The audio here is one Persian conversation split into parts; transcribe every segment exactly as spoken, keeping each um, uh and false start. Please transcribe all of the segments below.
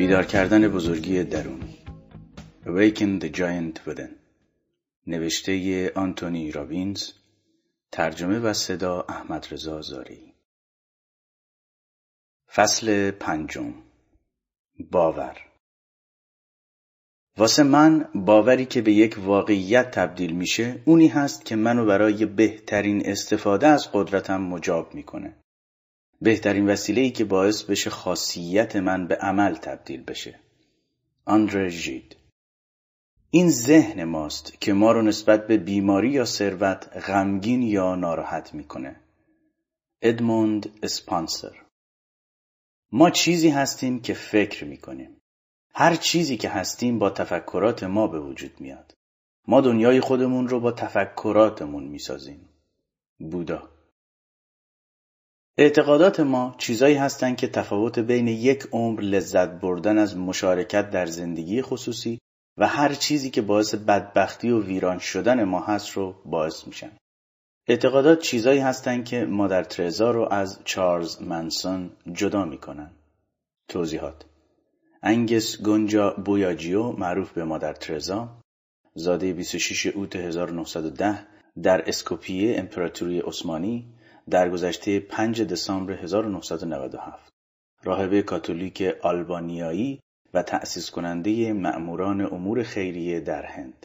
بیدار کردن بزرگی درون Awaken the Giant Within، نوشته آنتونی رابینز، ترجمه و صدا احمدرضا زاری. فصل پنجم، باور. واسه من باوری که به یک واقعیت تبدیل میشه اونی هست که منو برای بهترین استفاده از قدرتم مجاب میکنه. بهترین وسیله‌ای که باعث بشه خاصیت من به عمل تبدیل بشه. آندره ژید. این ذهن ماست که ما رو نسبت به بیماری یا ثروت غمگین یا ناراحت میکنه. ادموند اسپانسر. ما چیزی هستیم که فکر میکنیم. هر چیزی که هستیم با تفکرات ما به وجود میاد. ما دنیای خودمون رو با تفکراتمون میسازیم. بودا. اعتقادات ما چیزایی هستن که تفاوت بین یک عمر لذت بردن از مشارکت در زندگی خصوصی و هر چیزی که باعث بدبختی و ویران شدن ما هست رو باعث میشن. اعتقادات چیزایی هستن که مادر ترزا رو از چارلز منسون جدا میکنن. توضیحات: انگس گونجا بویاجیو، معروف به مادر ترزا، زاده بیست و شش اوت هزار و نهصد و ده در اسکوپیه امپراتوری عثمانی، در گذشته پنج دسامبر هزار و نهصد و نود و هفت، راهبه کاتولیک آلبانیایی و تأسیس کننده مأموران امور خیریه در هند.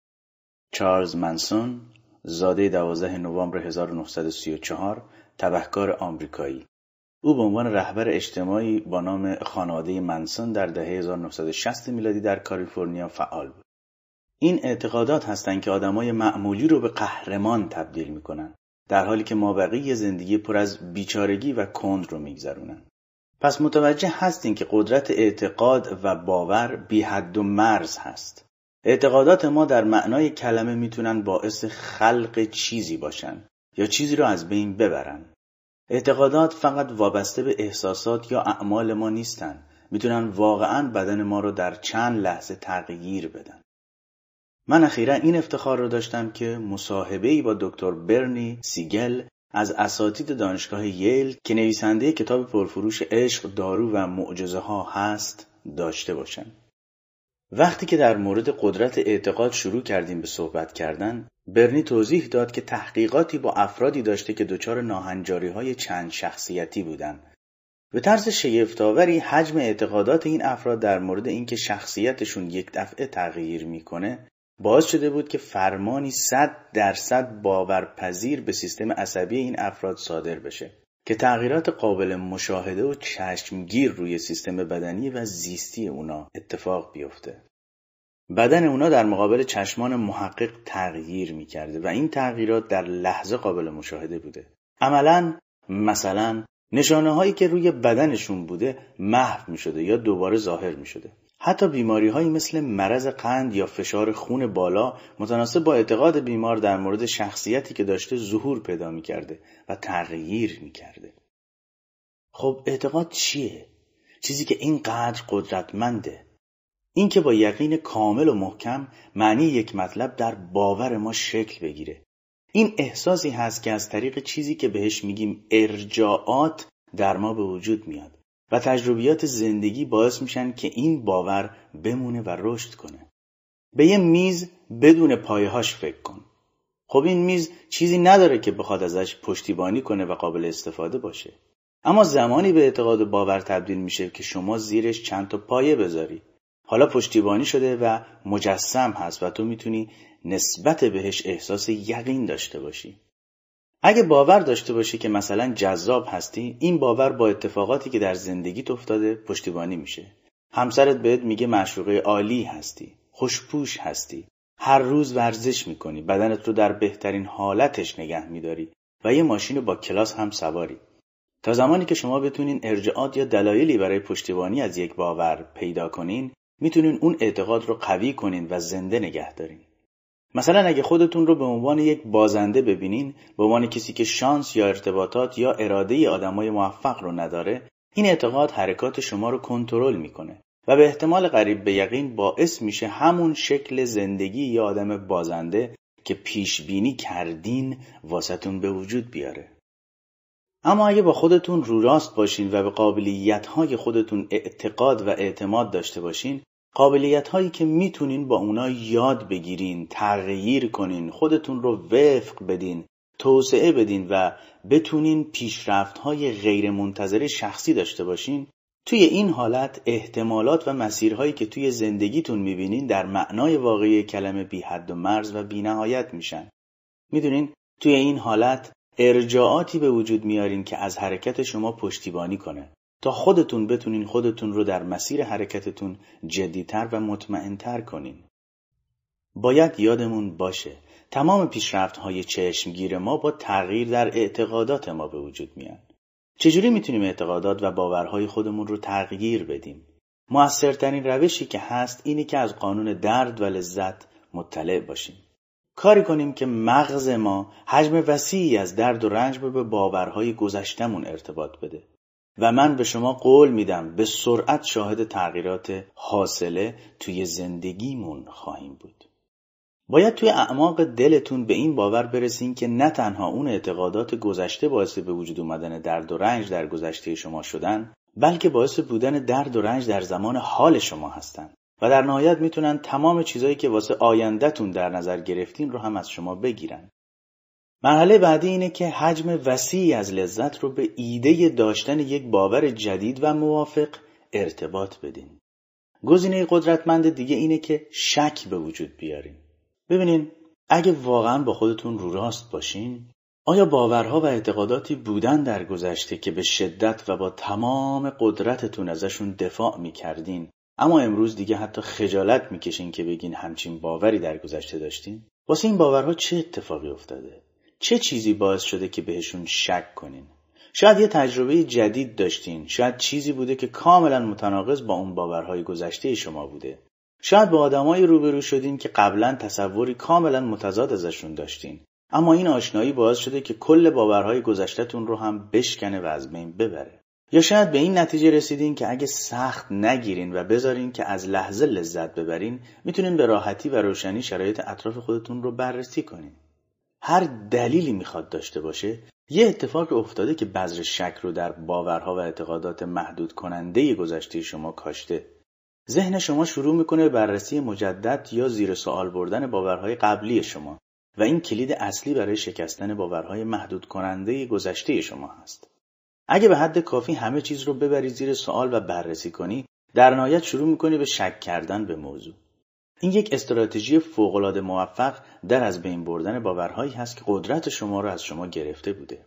چارلز منسون، زاده دوازده نوامبر هزار و نهصد و سی و چهار، تبهکار آمریکایی. او به عنوان رهبر اجتماعی با نام خانواده منسون در دهه هزار و نهصد و شصت میلادی در کالیفرنیا فعال بود. این اعتقادات هستند که آدمای معمولی رو به قهرمان تبدیل میکنن، در حالی که مابقی زندگی پر از بیچارگی و کند رو میگذرونن. پس متوجه هستین که قدرت اعتقاد و باور بی حد و مرز هست. اعتقادات ما در معنای کلمه میتونن باعث خلق چیزی باشن یا چیزی رو از بین ببرن. اعتقادات فقط وابسته به احساسات یا اعمال ما نیستن، میتونن واقعاً بدن ما رو در چند لحظه تغییر بدن. من اخیراً این افتخار رو داشتم که مصاحبه‌ای با دکتر برنی سیگل از اساتید دانشگاه ییل که نویسنده کتاب پرفروش عشق، دارو و معجزه ها هست داشته باشم. وقتی که در مورد قدرت اعتقاد شروع کردیم به صحبت کردن، برنی توضیح داد که تحقیقاتی با افرادی داشته که دچار ناهنجاری‌های چند شخصیتی بودن. به طرز شگفت‌آوری حجم اعتقادات این افراد در مورد اینکه شخصیتشون یک دفعه تغییر میکنه باعث شده بود که فرمانی صد درصد باورپذیر به سیستم عصبی این افراد صادر بشه که تغییرات قابل مشاهده و چشمگیر روی سیستم بدنی و زیستی اونا اتفاق بیفته. بدن اونا در مقابل چشمان محقق تغییر میکرده و این تغییرات در لحظه قابل مشاهده بوده. عملاً مثلا نشانه هایی که روی بدنشون بوده محو میشده یا دوباره ظاهر میشده. حتی بیماری هایی مثل مرض قند یا فشار خون بالا متناسب با اعتقاد بیمار در مورد شخصیتی که داشته ظهور پیدا میکرده و تغییر میکرده. خب اعتقاد چیه؟ چیزی که اینقدر قدرتمنده. این که با یقین کامل و محکم معنی یک مطلب در باور ما شکل بگیره. این احساسی هست که از طریق چیزی که بهش میگیم ارجاعات در ما به وجود میاد و تجربیات زندگی باعث میشن که این باور بمونه و رشد کنه. به یه میز بدون پایه‌هاش فکر کن. خب این میز چیزی نداره که بخواد ازش پشتیبانی کنه و قابل استفاده باشه. اما زمانی به اعتقاد و باور تبدیل میشه که شما زیرش چند تا پایه بذاری. حالا پشتیبانی شده و مجسم هست و تو میتونی نسبت بهش احساس یقین داشته باشی. اگه باور داشته باشی که مثلا جذاب هستی، این باور با اتفاقاتی که در زندگیت افتاده پشتیبانی میشه. همسرت بهت میگه معشوقه عالی هستی، خوشپوش هستی، هر روز ورزش میکنی، بدنت رو در بهترین حالتش نگه میداری و یه ماشین با کلاس هم سواری. تا زمانی که شما بتونین ارجاعات یا دلایلی برای پشتیبانی از یک باور پیدا کنین، میتونین اون اعتقاد رو قوی کنین و زنده نگه دارین. مثلا اگه خودتون رو به عنوان یک بازنده ببینین، به عنوان کسی که شانس یا ارتباطات یا اراده آدمای موفق رو نداره، این اعتقاد حرکات شما رو کنترل میکنه و به احتمال قریب به یقین باعث میشه همون شکل زندگی یا آدم بازنده که پیش بینی کردین واسهتون به وجود بیاره. اما اگه با خودتون رو راست باشین و به قابلیت‌های خودتون اعتقاد و اعتماد داشته باشین، قابلیت‌هایی که میتونین با اونا یاد بگیرین، تغییر کنین، خودتون رو وفق بدین، توسعه بدین و بتونین پیشرفت‌های غیر منتظره شخصی داشته باشین، توی این حالت احتمالات و مسیرهایی که توی زندگیتون میبینین در معنای واقعی کلمه بی حد و مرز و بی نهایت میشن. میدونین توی این حالت ارجاعاتی به وجود میارین که از حرکت شما پشتیبانی کنه تا خودتون بتونین خودتون رو در مسیر حرکتتون جدی‌تر و مطمئن‌تر کنین. باید یادمون باشه تمام پیشرفت‌های چشمگیر ما با تغییر در اعتقادات ما به وجود میان. چجوری میتونیم اعتقادات و باورهای خودمون رو تغییر بدیم؟ مؤثرترین روشی که هست اینه که از قانون درد و لذت مطلع باشیم. کاری کنیم که مغز ما حجم وسیعی از درد و رنج رو به باورهای گذشتمون ارتباط بده. و من به شما قول میدم به سرعت شاهد تغییرات حاصله توی زندگیمون خواهیم بود. باید توی اعماق دلتون به این باور برسین که نه تنها اون اعتقادات گذشته باعث به وجود اومدن درد و رنج در گذشته شما شدن، بلکه باعث بودن درد و رنج در زمان حال شما هستن و در نهایت میتونن تمام چیزایی که واسه آینده‌تون در نظر گرفتین رو هم از شما بگیرن. مرحله بعدی اینه که حجم وسیعی از لذت رو به ایده داشتن یک باور جدید و موافق ارتباط بدین. گزینه قدرتمند دیگه اینه که شک به وجود بیارین. ببینین اگه واقعا با خودتون رو راست باشین، آیا باورها و اعتقاداتی بودن در گذشته که به شدت و با تمام قدرتتون ازشون دفاع میکردین، اما امروز دیگه حتی خجالت میکشین که بگین همچین باوری در گذشته داشتین؟ واسه این باورها چه اتفاقی افتاده؟ چه چیزی باعث شده که بهشون شک کنین؟ شاید یه تجربه جدید داشتین، شاید چیزی بوده که کاملا متناقض با اون باورهای گذشته شما بوده. شاید با آدمایی روبرو شدین که قبلا تصوری کاملا متضاد ازشون داشتین، اما این آشنایی باعث شده که کل باورهای گذشته‌تون رو هم بشکنه و از بین ببره. یا شاید به این نتیجه رسیدین که اگه سخت نگیرین و بذارین که از لحظه لذت ببرین، میتونین به راحتی و روشنی شرایط اطراف خودتون رو بررسی کنین. هر دلیلی میخواد داشته باشه، یه اتفاق افتاده که بذر شک رو در باورها و اعتقادات محدود کننده گذشته شما کاشته. ذهن شما شروع میکنه به بررسی مجدد یا زیر سوال بردن باورهای قبلی شما و این کلید اصلی برای شکستن باورهای محدود کننده گذشته شما هست. اگه به حد کافی همه چیز رو ببری زیر سوال و بررسی کنی، در نهایت شروع میکنی به شک کردن به موضوع. این یک استراتژی فوق‌العاده موفق در از بین بردن باورهایی هست که قدرت شما رو از شما گرفته بوده.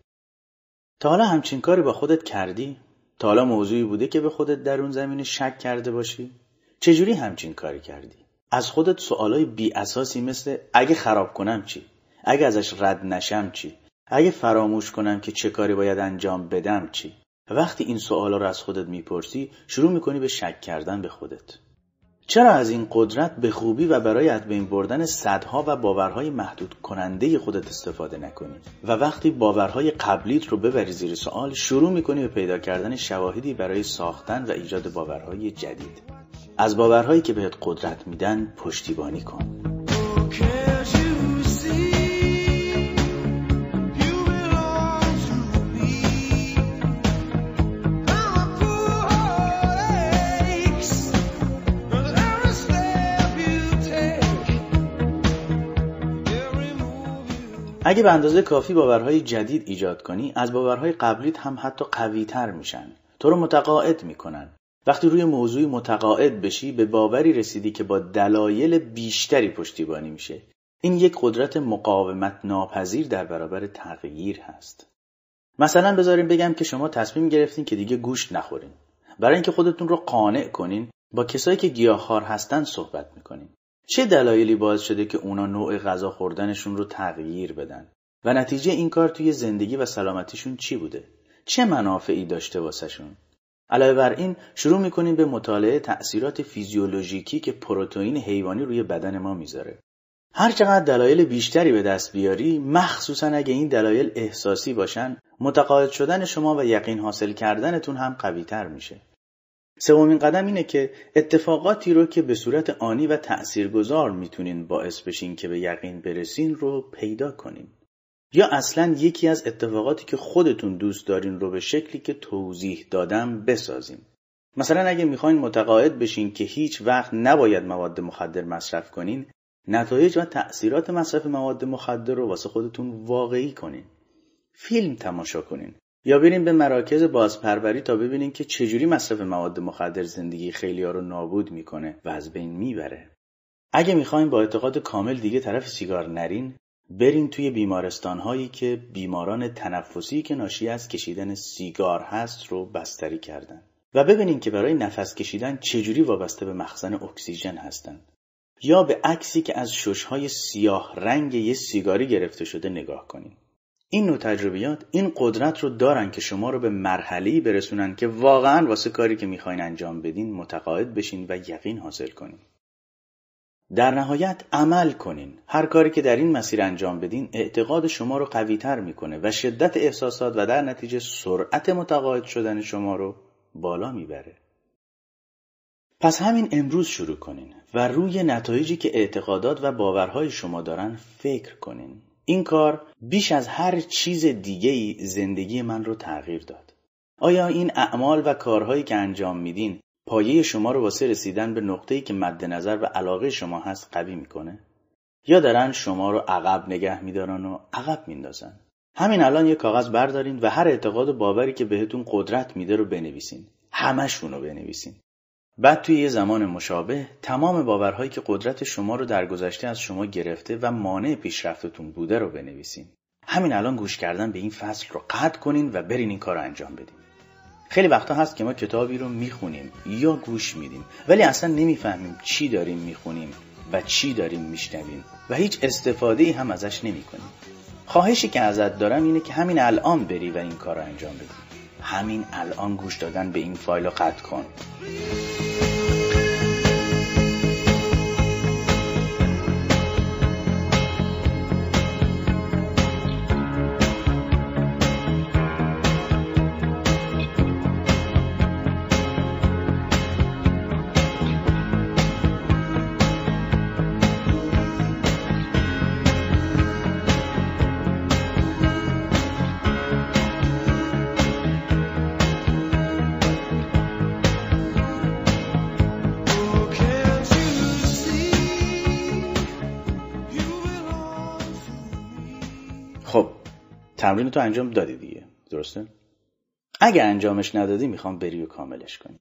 تا حالا همچین کاری با خودت کردی؟ تا حالا موضوعی بوده که به خودت در اون زمینه شک کرده باشی؟ چجوری همچین کاری کردی؟ از خودت سوالای بی اساسی مثل اگه خراب کنم چی؟ اگه ازش رد نشم چی؟ اگه فراموش کنم که چه کاری باید انجام بدم چی؟ وقتی این سوالا رو از خودت میپرسی، شروع میکنی به شک کردن به خودت. چرا از این قدرت به خوبی و برای از بین بردن صدها و باورهای محدود کننده خودت استفاده نکنی و وقتی باورهای قبلیت رو ببری زیر سوال، شروع میکنی به پیدا کردن شواهدی برای ساختن و ایجاد باورهای جدید. از باورهایی که بهت قدرت میدن پشتیبانی کن. اگه به اندازه کافی باورهای جدید ایجاد کنی، از باورهای قبلیت هم حتی قوی‌تر میشن. تو رو متقاعد میکنن. وقتی روی موضوعی متقاعد بشی، به باوری رسیدی که با دلایل بیشتری پشتیبانی میشه. این یک قدرت مقاومت ناپذیر در برابر تغییر هست. مثلا بذاریم بگم که شما تصمیم گرفتین که دیگه گوشت نخورین. برای اینکه خودتون رو قانع کنین، با کسایی که گیاهخوار هستن صحبت میکنین. چه دلایلی باعث شده که اونا نوع غذا خوردنشون رو تغییر بدن؟ و نتیجه این کار توی زندگی و سلامتیشون چی بوده؟ چه منافعی داشته واسهشون؟ علاوه بر این، شروع میکنیم به مطالعه تأثیرات فیزیولوژیکی که پروتئین حیوانی روی بدن ما میذاره. هر چقدر دلایل بیشتری به دست بیاری، مخصوصا اگه این دلایل احساسی باشن، متقاعد شدن شما و یقین حاصل کردنتون هم قوی‌تر میشه. سومین قدم اینه که اتفاقاتی رو که به صورت آنی و تأثیرگذار میتونین باعث بشین که به یقین برسین رو پیدا کنین. یا اصلاً یکی از اتفاقاتی که خودتون دوست دارین رو به شکلی که توضیح دادم بسازین. مثلا اگه میخواین متقاعد بشین که هیچ وقت نباید مواد مخدر مصرف کنین، نتایج و تأثیرات مصرف مواد مخدر رو واسه خودتون واقعی کنین. فیلم تماشا کنین یا برین به مراکز بازپروری تا ببینین که چجوری مصرف مواد مخدر زندگی خیلی‌ها رو نابود میکنه و از بین میبره. اگه میخواین با اعتقاد کامل دیگه طرف سیگار نرین، برین توی بیمارستان‌هایی که بیماران تنفسی که ناشی از کشیدن سیگار هست رو بستری کردن و ببینین که برای نفس کشیدن چجوری وابسته به مخزن اکسیژن هستن. یا به عکسی که از شش‌های سیاه رنگ یه سیگاری گرفته شده نگاه کنین. این نوع تجربیات این قدرت رو دارن که شما رو به مرحله‌ای برسونن که واقعاً واسه کاری که میخواین انجام بدین متقاعد بشین و یقین حاصل کنین. در نهایت عمل کنین. هر کاری که در این مسیر انجام بدین اعتقاد شما رو قوی‌تر میکنه و شدت احساسات و در نتیجه سرعت متقاعد شدن شما رو بالا میبره. پس همین امروز شروع کنین و روی نتایجی که اعتقادات و باورهای شما دارن فکر کنین. این کار بیش از هر چیز دیگه‌ای زندگی من رو تغییر داد. آیا این اعمال و کارهایی که انجام میدین پایه شما رو واسه رسیدن به نقطه‌ای که مد نظر و علاقه شما هست قوی میکنه؟ یا دارن شما رو عقب نگه میدارن و عقب میندازن؟ همین الان یه کاغذ بردارین و هر اعتقاد و باوری که بهتون قدرت میده رو بنویسین. همشون رو بنویسین. بعد توی یه زمان مشابه تمام باورهایی که قدرت شما رو در گذشته از شما گرفته و مانع پیشرفتتون بوده رو بنویسین. همین الان گوش کردن به این فصل رو قطع کنین و برین این کار رو انجام بدین. خیلی وقتا هست که ما کتابی رو میخونیم یا گوش میدیم ولی اصلا نمیفهمیم چی داریم میخونیم و چی داریم میشنویم و هیچ استفاده‌ای هم ازش نمیکنیم. خواهشی که ازت دارم اینه که همین الان بری و این کار رو انجام بدی. همین الان گوش دادن به این فایل رو قطع کن. خب تمرین تو انجام دادی دیگه، درسته؟ اگه انجامش ندادی میخوام بری و کاملش کنی.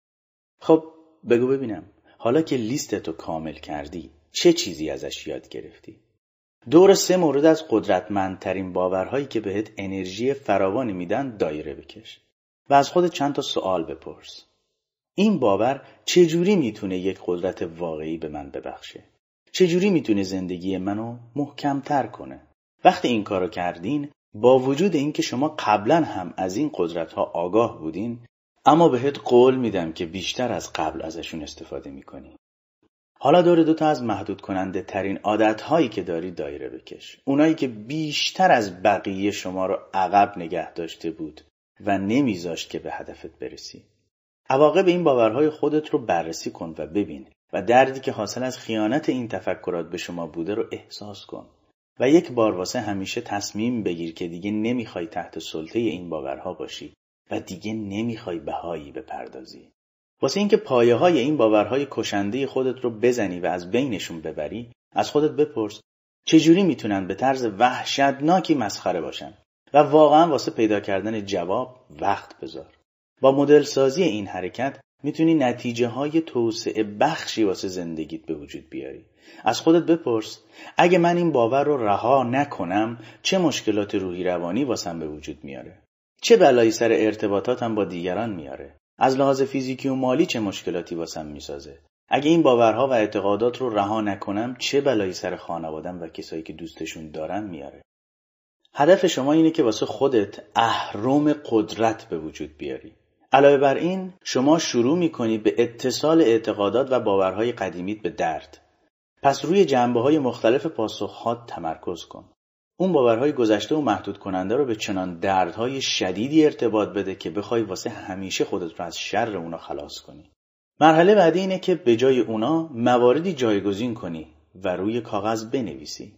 خب بگو ببینم حالا که لیستتو کامل کردی چه چیزی ازش یاد گرفتی؟ دور سه مورد از قدرتمندترین باورهایی که بهت انرژی فراوانی میدن دایره بکش و از خودت چند تا سوال بپرس. این باور چجوری میتونه یک قدرت واقعی به من ببخشه؟ چجوری میتونه زندگی منو محکم‌تر کنه؟ وقتی این کارو کردین، با وجود اینکه شما قبلا هم از این قدرت‌ها آگاه بودین، اما بهت قول میدم که بیشتر از قبل ازشون استفاده میکنی. حالا دور دوتا از محدود کننده ترین عادت‌هایی که داری دایره بکش. اونایی که بیشتر از بقیه شما رو عقب نگه داشته بود و نمیذاشت که به هدفت برسی. عواقب این باورهای خودت رو بررسی کن و ببین و دردی که حاصل از خیانت این تفکرات به شما بوده رو احساس کن. و یک بار واسه همیشه تصمیم بگیر که دیگه نمیخوای تحت سلطه این باورها باشی و دیگه نمیخوای بهایی بپردازی. واسه اینکه پایه های این باورهای کشنده خودت رو بزنی و از بینشون ببری، از خودت بپرس چجوری میتونن به طرز وحشتناکی مسخره باشن و واقعا واسه پیدا کردن جواب وقت بذار. با مدل سازی این حرکت میتونی نتیجه های توسعه بخشی واسه زندگیت به وجود بیاری. از خودت بپرس اگه من این باور رو رها نکنم چه مشکلات روحی روانی واسم به وجود میاره؟ چه بلایی سر ارتباطاتم با دیگران میاره؟ از لحاظ فیزیکی و مالی چه مشکلاتی واسم میسازه؟ اگه این باورها و اعتقادات رو رها نکنم چه بلایی سر خانواده‌ام و کسایی که دوستشون دارم میاره؟ هدف شما اینه که واسه خودت اهرم قدرت به وجود بیاری. علاوه بر این شما شروع میکنی به اتصال اعتقادات و باورهای قدیمیت به درد. پس روی جنبه‌های مختلف پاسخ‌هات تمرکز کن. اون باورهای گذشته و محدود کننده رو به چنان دردهای شدیدی ارتباط بده که بخوای واسه همیشه خودت رو از شر اونا خلاص کنی. مرحله بعدی اینه که به جای اونا مواردی جایگزین کنی و روی کاغذ بنویسی.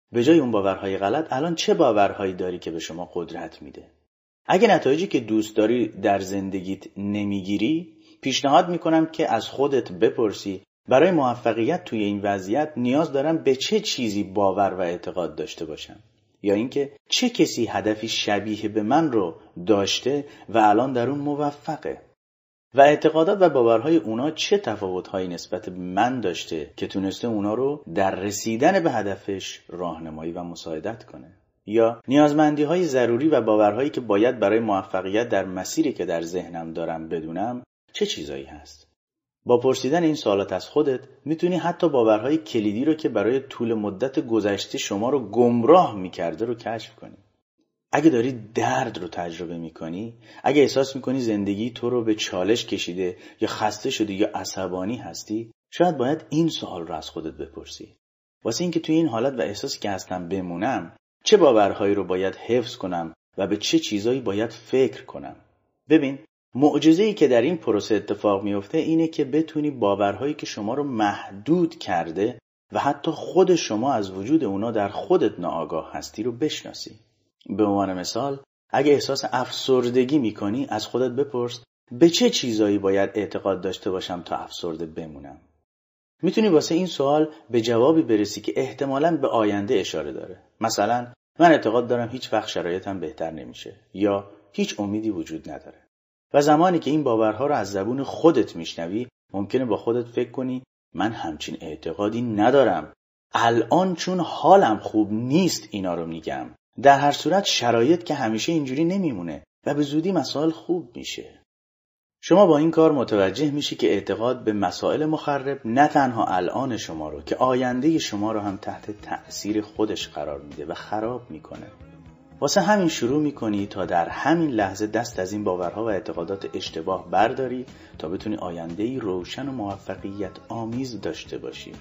به جای اون باورهای غلط الان چه باورهایی داری که به شما قدرت میده؟ اگه نتایجی که دوست داری در زندگیت نمیگیری، پیشنهاد میکنم که از خودت بپرسی برای موفقیت توی این وضعیت نیاز دارم به چه چیزی باور و اعتقاد داشته باشم، یا اینکه چه کسی هدفی شبیه به من رو داشته و الان در اون موفقه و اعتقادات و باورهای اونا چه تفاوت‌هایی نسبت به من داشته که تونسته اونا رو در رسیدن به هدفش راهنمایی و مساعدت کنه، یا نیازمندی‌های ضروری و باورهایی که باید برای موفقیت در مسیری که در ذهنم دارم بدونم چه چیزایی هست. با پرسیدن این سوالات از خودت میتونی حتی باورهای کلیدی رو که برای طول مدت گذشته شما رو گمراه میکرده رو کشف کنی. اگه داری درد رو تجربه میکنی، اگه احساس میکنی زندگی تو رو به چالش کشیده یا خسته شدی یا عصبانی هستی، شاید باید این سوال رو از خودت بپرسی: واسه اینکه توی این حالت و احساسی که هستم بمونم، چه باورهایی رو باید حفظ کنم و به چه چیزایی باید فکر کنم؟ ببین، معجزه‌ای که در این پروسه اتفاق میفته اینه که بتونی باورهایی که شما رو محدود کرده و حتی خود شما از وجود اونا در خودت ناآگاه هستی رو بشناسی. به عنوان مثال، اگه احساس افسردگی میکنی، از خودت بپرس به چه چیزایی باید اعتقاد داشته باشم تا افسرده بمونم. میتونی واسه این سوال به جوابی برسی که احتمالاً به آینده اشاره داره. مثلا من اعتقاد دارم هیچ وقت شرایطم بهتر نمیشه، یا هیچ امیدی وجود نداره. و زمانی که این باورها رو از زبون خودت میشنوی، ممکنه با خودت فکر کنی من همچین اعتقادی ندارم، الان چون حالم خوب نیست اینا رو میگم. در هر صورت شرایط که همیشه اینجوری نمیمونه و به زودی مسائل خوب میشه. شما با این کار متوجه میشی که اعتقاد به مسائل مخرب نه تنها الان شما رو که آینده شما رو هم تحت تأثیر خودش قرار میده و خراب میکنه. واسه همین شروع میکنی تا در همین لحظه دست از این باورها و اعتقادات اشتباه برداری تا بتونی آینده‌ای روشن و موفقیت آمیز داشته باشی.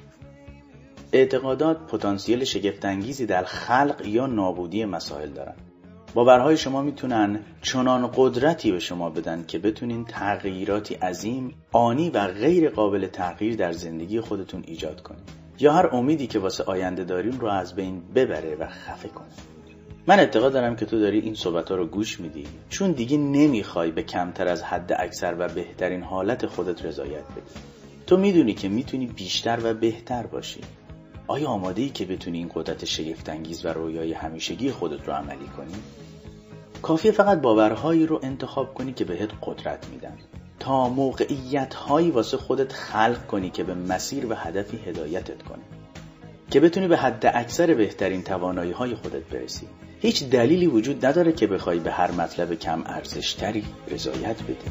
اعتقادات پتانسیل شگفت‌انگیزی در خلق یا نابودی مسائل دارن. باورهای شما میتونن چنان قدرتی به شما بدن که بتونین تغییراتی عظیم، آنی و غیر قابل تغییر در زندگی خودتون ایجاد کنین، یا هر امیدی که واسه آینده دارین رو از بین ببره و خفه کنه. من اعتقاد دارم که تو داری این صحبت‌ها رو گوش میدی چون دیگه نمیخوای به کمتر از حد اکثر و بهترین حالت خودت رضایت بدی. تو میدونی که میتونی بیشتر و بهتر باشی. آیا آماده‌ای که بتونی این قدرت شگفت‌انگیز و رویای همیشگی خودت رو عملی کنی؟ کافیه فقط باورهایی رو انتخاب کنی که بهت قدرت میدن، تا موقعیت‌هایی واسه خودت خلق کنی که به مسیر و هدفی هدایتت کنه، که بتونی به حد اکثر بهترین توانایی‌های خودت برسی. هیچ دلیلی وجود نداره که بخوای به هر مطلب کم ارزش‌تری رضایت بدی.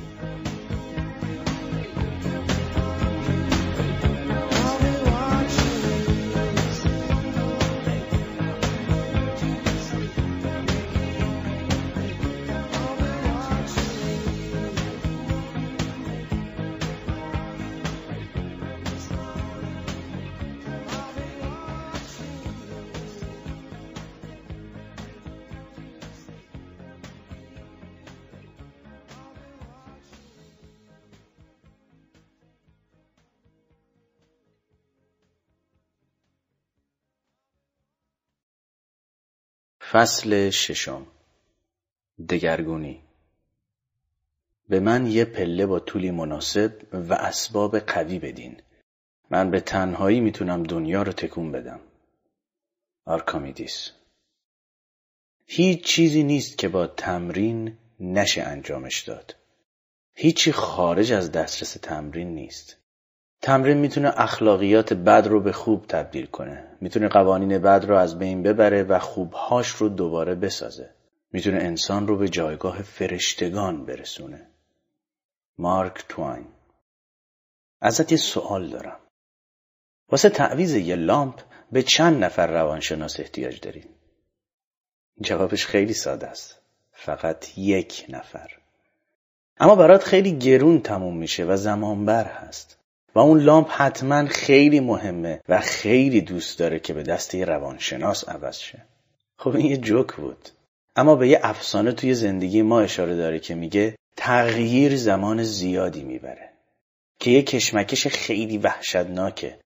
فصل ششم. دگرگونی. به من یه پله با طولی مناسب و اسباب قوی بدین. من به تنهایی میتونم دنیا رو تکون بدم. آرکامیدیس. هیچ چیزی نیست که با تمرین نشه انجامش داد. هیچی خارج از دسترس تمرین نیست. تمرین میتونه اخلاقیات بد رو به خوب تبدیل کنه. میتونه قوانین بد رو از بین ببره و خوبهاش رو دوباره بسازه. میتونه انسان رو به جایگاه فرشتگان برسونه. مارک توین. ازت یه سوال دارم. واسه تعویض یه لامپ به چند نفر روانشناس احتیاج داری؟ جوابش خیلی ساده است. فقط یک نفر. اما برات خیلی گرون تموم میشه و زمانبر هست. و اون لامپ حتما خیلی مهمه و خیلی دوست داره که به دست یه روانشناس عوض شه. خب این یه جوک بود. اما به یه افسانه توی زندگی ما اشاره داره که میگه تغییر زمان زیادی میبره. که یه کشمکش خیلی وحشتناکه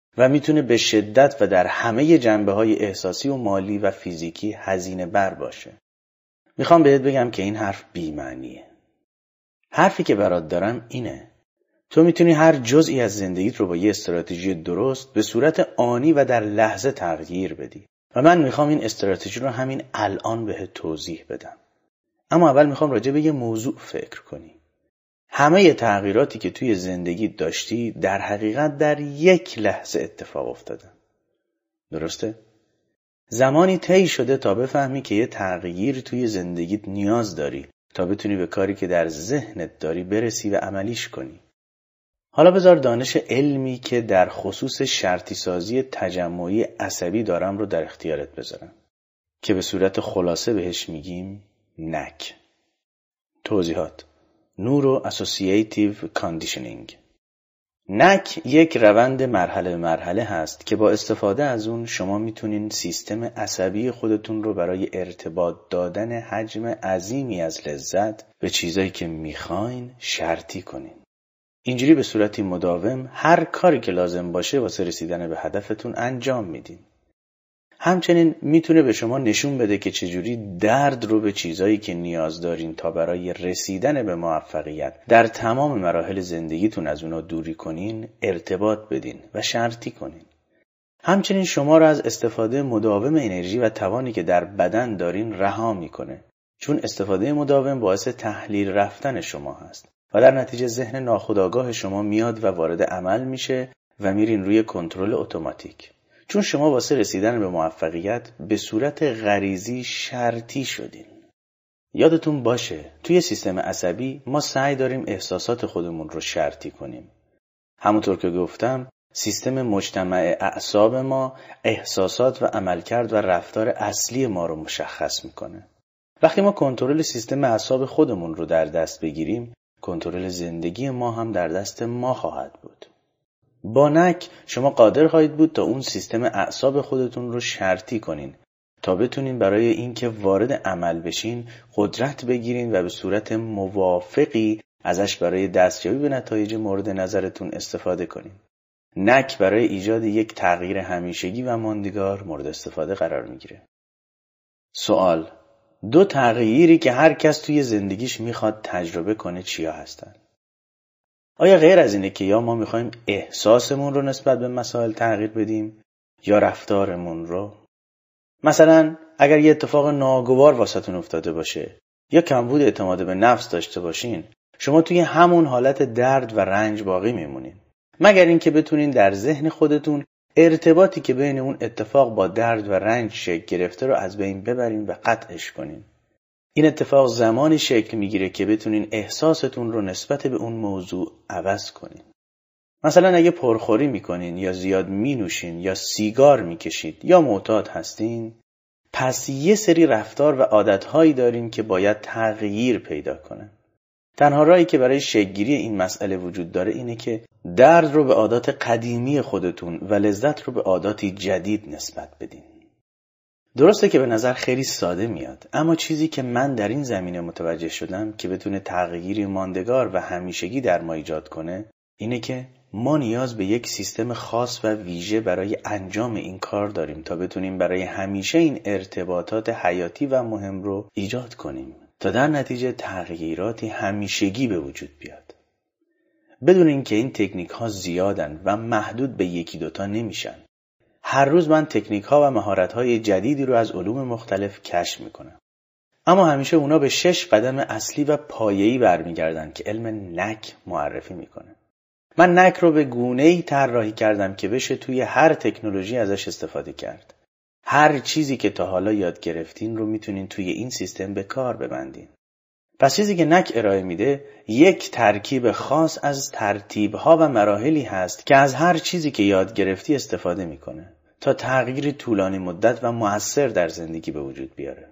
و میتونه به شدت و در همه جنبه‌های احساسی و مالی و فیزیکی هزینه بر باشه. میخوام بهت بگم که این حرف بی‌معنیه. حرفی که برات دارم اینه: تو میتونی هر جزئی از زندگیت رو با یه استراتژی درست به صورت آنی و در لحظه تغییر بدی و من میخوام این استراتژی رو همین الان بهت توضیح بدم. اما اول میخوام راجع به یه موضوع فکر کنی. همه تغییراتی که توی زندگی داشتی در حقیقت در یک لحظه اتفاق افتادن. درسته؟ زمانی طی شده تا بفهمی که یه تغییر توی زندگیت نیاز داری تا بتونی به کاری که در ذهنت داری برسی و عملیش کنی. حالا بذار دانش علمی که در خصوص شرطی سازی تجمعی عصبی دارم رو در اختیارت بذارم که به صورت خلاصه بهش میگیم نک. توضیحات: نورو اسوسییتیو کاندیشنینگ. نک یک روند مرحله مرحله هست که با استفاده از اون شما میتونین سیستم عصبی خودتون رو برای ارتباط دادن حجم عظیمی از لذت به چیزایی که میخواین شرطی کنین. اینجوری به صورتی مداوم هر کاری که لازم باشه واسه رسیدن به هدفتون انجام میدین. همچنین میتونه به شما نشون بده که چجوری درد رو به چیزایی که نیاز دارین تا برای رسیدن به موفقیت در تمام مراحل زندگیتون از اونا دوری کنین، ارتباط بدین و شرطی کنین. همچنین شما رو از استفاده مداوم انرژی و توانی که در بدن دارین رها میکنه، چون استفاده مداوم باعث تحلیل رفتن شما هست و در نتیجه ذهن ناخودآگاه شما میاد و وارد عمل میشه و میرین روی کنترل اتوماتیک. چون شما واسه رسیدن به موفقیت به صورت غریزی شرطی شدین. یادتون باشه توی سیستم عصبی ما سعی داریم احساسات خودمون رو شرطی کنیم. همونطور که گفتم سیستم مجتمع اعصاب ما احساسات و عملکرد و رفتار اصلی ما رو مشخص میکنه. وقتی ما کنترل سیستم اعصاب خودمون رو در دست بگیریم، کنترل زندگی ما هم در دست ما خواهد بود. با نک شما قادر خواهید بود تا اون سیستم اعصاب خودتون رو شرطی کنین تا بتونین برای اینکه وارد عمل بشین قدرت بگیرین و به صورت موافقی ازش برای دستیابی به نتایج مورد نظرتون استفاده کنین. نک برای ایجاد یک تغییر همیشگی و ماندگار مورد استفاده قرار میگیره. سوال: دو تغییری که هر کس توی زندگیش میخواد تجربه کنه چیا هستن؟ آیا غیر از اینه که یا ما میخوایم احساسمون رو نسبت به مسائل تغییر بدیم یا رفتارمون رو؟ مثلا اگر یه اتفاق ناگوار واسهتون افتاده باشه یا کمبود اعتماد به نفس داشته باشین، شما توی همون حالت درد و رنج باقی میمونین، مگر اینکه بتونین در ذهن خودتون ارتباطی که بین اون اتفاق با درد و رنج شکل گرفته رو از بین ببرین و قطعش کنین. این اتفاق زمانی شکل میگیره که بتونین احساستون رو نسبت به اون موضوع عوض کنین. مثلا اگه پرخوری میکنین یا زیاد مینوشین یا سیگار میکشید یا معتاد هستین، پس یه سری رفتار و عادتهایی دارین که باید تغییر پیدا کنن. تنها راهی که برای شکل‌گیری این مسئله وجود داره اینه که درد رو به عادات قدیمی خودتون و لذت رو به عاداتی جدید نسبت بدین. درسته که به نظر خیلی ساده میاد، اما چیزی که من در این زمینه متوجه شدم که بتونه تغییری ماندگار و همیشگی در ما ایجاد کنه اینه که ما نیاز به یک سیستم خاص و ویژه برای انجام این کار داریم تا بتونیم برای همیشه این ارتباطات حیاتی و مهم رو ایجاد کنیم تا در نتیجه تغییراتی همیشگی به وجود بیاد. بدون اینکه این تکنیک ها زیادن و محدود به یکی دوتا نمیشن. هر روز من تکنیک ها و مهارت های جدیدی رو از علوم مختلف کشف میکنم. اما همیشه اونا به شش قدم اصلی و پایه‌ای برمیگردن که علم نک معرفی میکنه. من نک رو به گونه‌ای طراحی کردم که بشه توی هر تکنولوژی ازش استفاده کرد. هر چیزی که تا حالا یاد گرفتین رو میتونین توی این سیستم به کار ببندین. پس چیزی که نک ارائه میده یک ترکیب خاص از ترتیب‌ها و مراحلی هست که از هر چیزی که یاد گرفتی استفاده میکنه تا تغییر طولانی مدت و مؤثر در زندگی به وجود بیاره.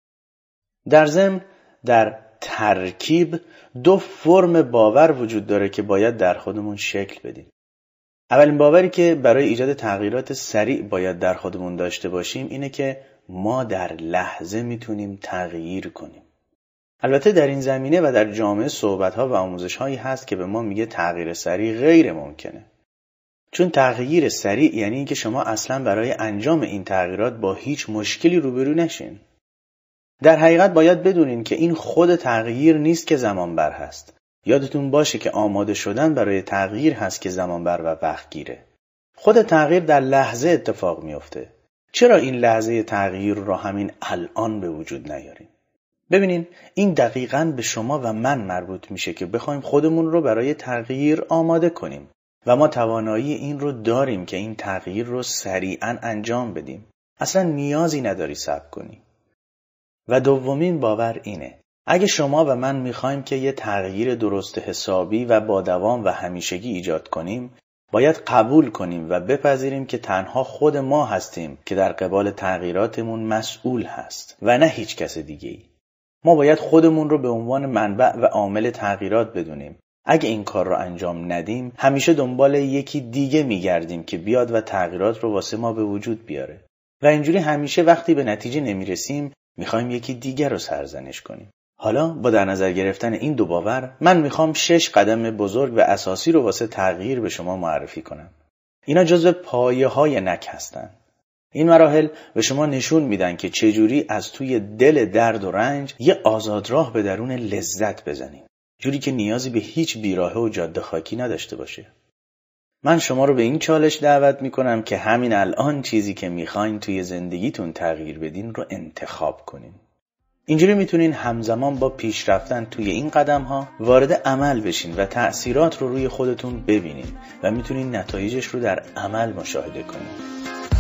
در ضمن در ترکیب دو فرم باور وجود داره که باید در خودمون شکل بدیم. اولین باوری که برای ایجاد تغییرات سریع باید در خودمون داشته باشیم اینه که ما در لحظه میتونیم تغییر کنیم. البته در این زمینه و در جامعه صحبت‌ها و آموزش‌هایی هست که به ما میگه تغییر سریع غیر ممکنه. چون تغییر سریع یعنی اینکه شما اصلا برای انجام این تغییرات با هیچ مشکلی روبرو نشین. در حقیقت باید بدونین که این خود تغییر نیست که زمان بر هست. یادتون باشه که آماده شدن برای تغییر هست که زمان بر و وقت گیره. خود تغییر در لحظه اتفاق میفته. چرا این لحظه تغییر رو همین الان به وجود نیاریم؟ ببینین این دقیقاً به شما و من مربوط میشه که بخوایم خودمون رو برای تغییر آماده کنیم و ما توانایی این رو داریم که این تغییر رو سریعاً انجام بدیم. اصلا نیازی نداری صبر کنی. و دومین باور اینه: اگه شما و من میخوایم که یه تغییر درست حسابی و با دوام و همیشگی ایجاد کنیم، باید قبول کنیم و بپذیریم که تنها خود ما هستیم که در قبال تغییراتمون مسئول هست و نه هیچ کس دیگه‌ای. ما باید خودمون رو به عنوان منبع و عامل تغییرات بدونیم. اگه این کار رو انجام ندیم، همیشه دنبال یکی دیگه میگردیم که بیاد و تغییرات رو واسه ما به وجود بیاره. و اینجوری همیشه وقتی به نتیجه نمیرسیم، میخوایم یکی دیگه رو سرزنش کنیم. حالا با در نظر گرفتن این دو باور، من میخوام شش قدم بزرگ و اساسی رو واسه تغییر به شما معرفی کنم. اینا جزو پایه های نک هستن. این مراحل به شما نشون میدن که چجوری از توی دل درد و رنج یه آزادراه به درون لذت بزنیم. جوری که نیازی به هیچ بیراهه و جاده خاکی نداشته باشه. من شما رو به این چالش دعوت میکنم که همین الان چیزی که میخواین توی زندگیتون تغییر بدین رو انتخاب کنین. اینجوری میتونین همزمان با پیش رفتن توی این قدم ها وارد عمل بشین و تأثیرات رو روی خودتون ببینین و میتونین نتایجش رو در عمل مشاهده کنین.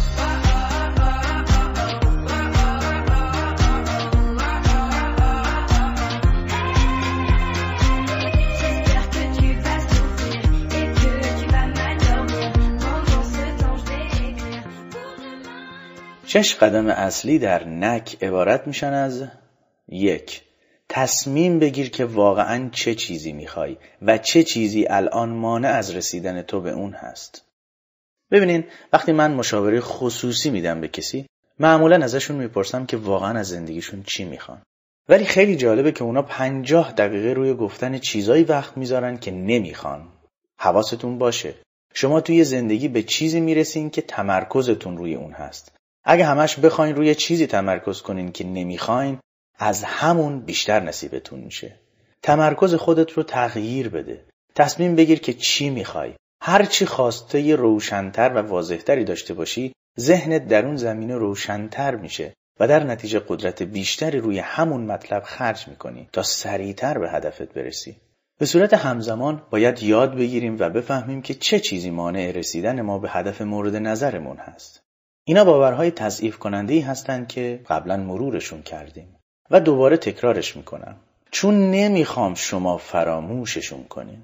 شش قدم اصلی در نک عبارت میشن از: یک، تصمیم بگیر که واقعاً چه چیزی میخوای و چه چیزی الان مانع از رسیدن تو به اون هست. ببینین وقتی من مشاوره خصوصی میدم به کسی، معمولاً ازشون میپرسم که واقعاً از زندگیشون چی میخوان. ولی خیلی جالبه که اونا پنجاه دقیقه روی گفتن چیزایی وقت میذارن که نمیخوان. حواستون باشه، شما توی زندگی به چیزی میرسین که تمرکزتون روی اون هست. اگه همش بخواین روی چیزی تمرکز کنین که نمیخواین، از همون بیشتر نصیبتون میشه. تمرکز خودت رو تغییر بده. تصمیم بگیر که چی میخوای. هر چی خواسته روشن‌تر و واضح‌تری داشته باشی، ذهنت در اون زمینه روشن‌تر میشه و در نتیجه قدرت بیشتری روی همون مطلب خرج میکنی تا سریعتر به هدفت برسی. به صورت همزمان باید یاد بگیریم و بفهمیم که چه چیزی مانع رسیدن ما به هدف مورد نظرمون هست. اینا باورهای تضعیف کننده‌ای هستن که قبلا مرورشون کردیم و دوباره تکرارش میکنم، چون نمیخوام شما فراموششون کنین.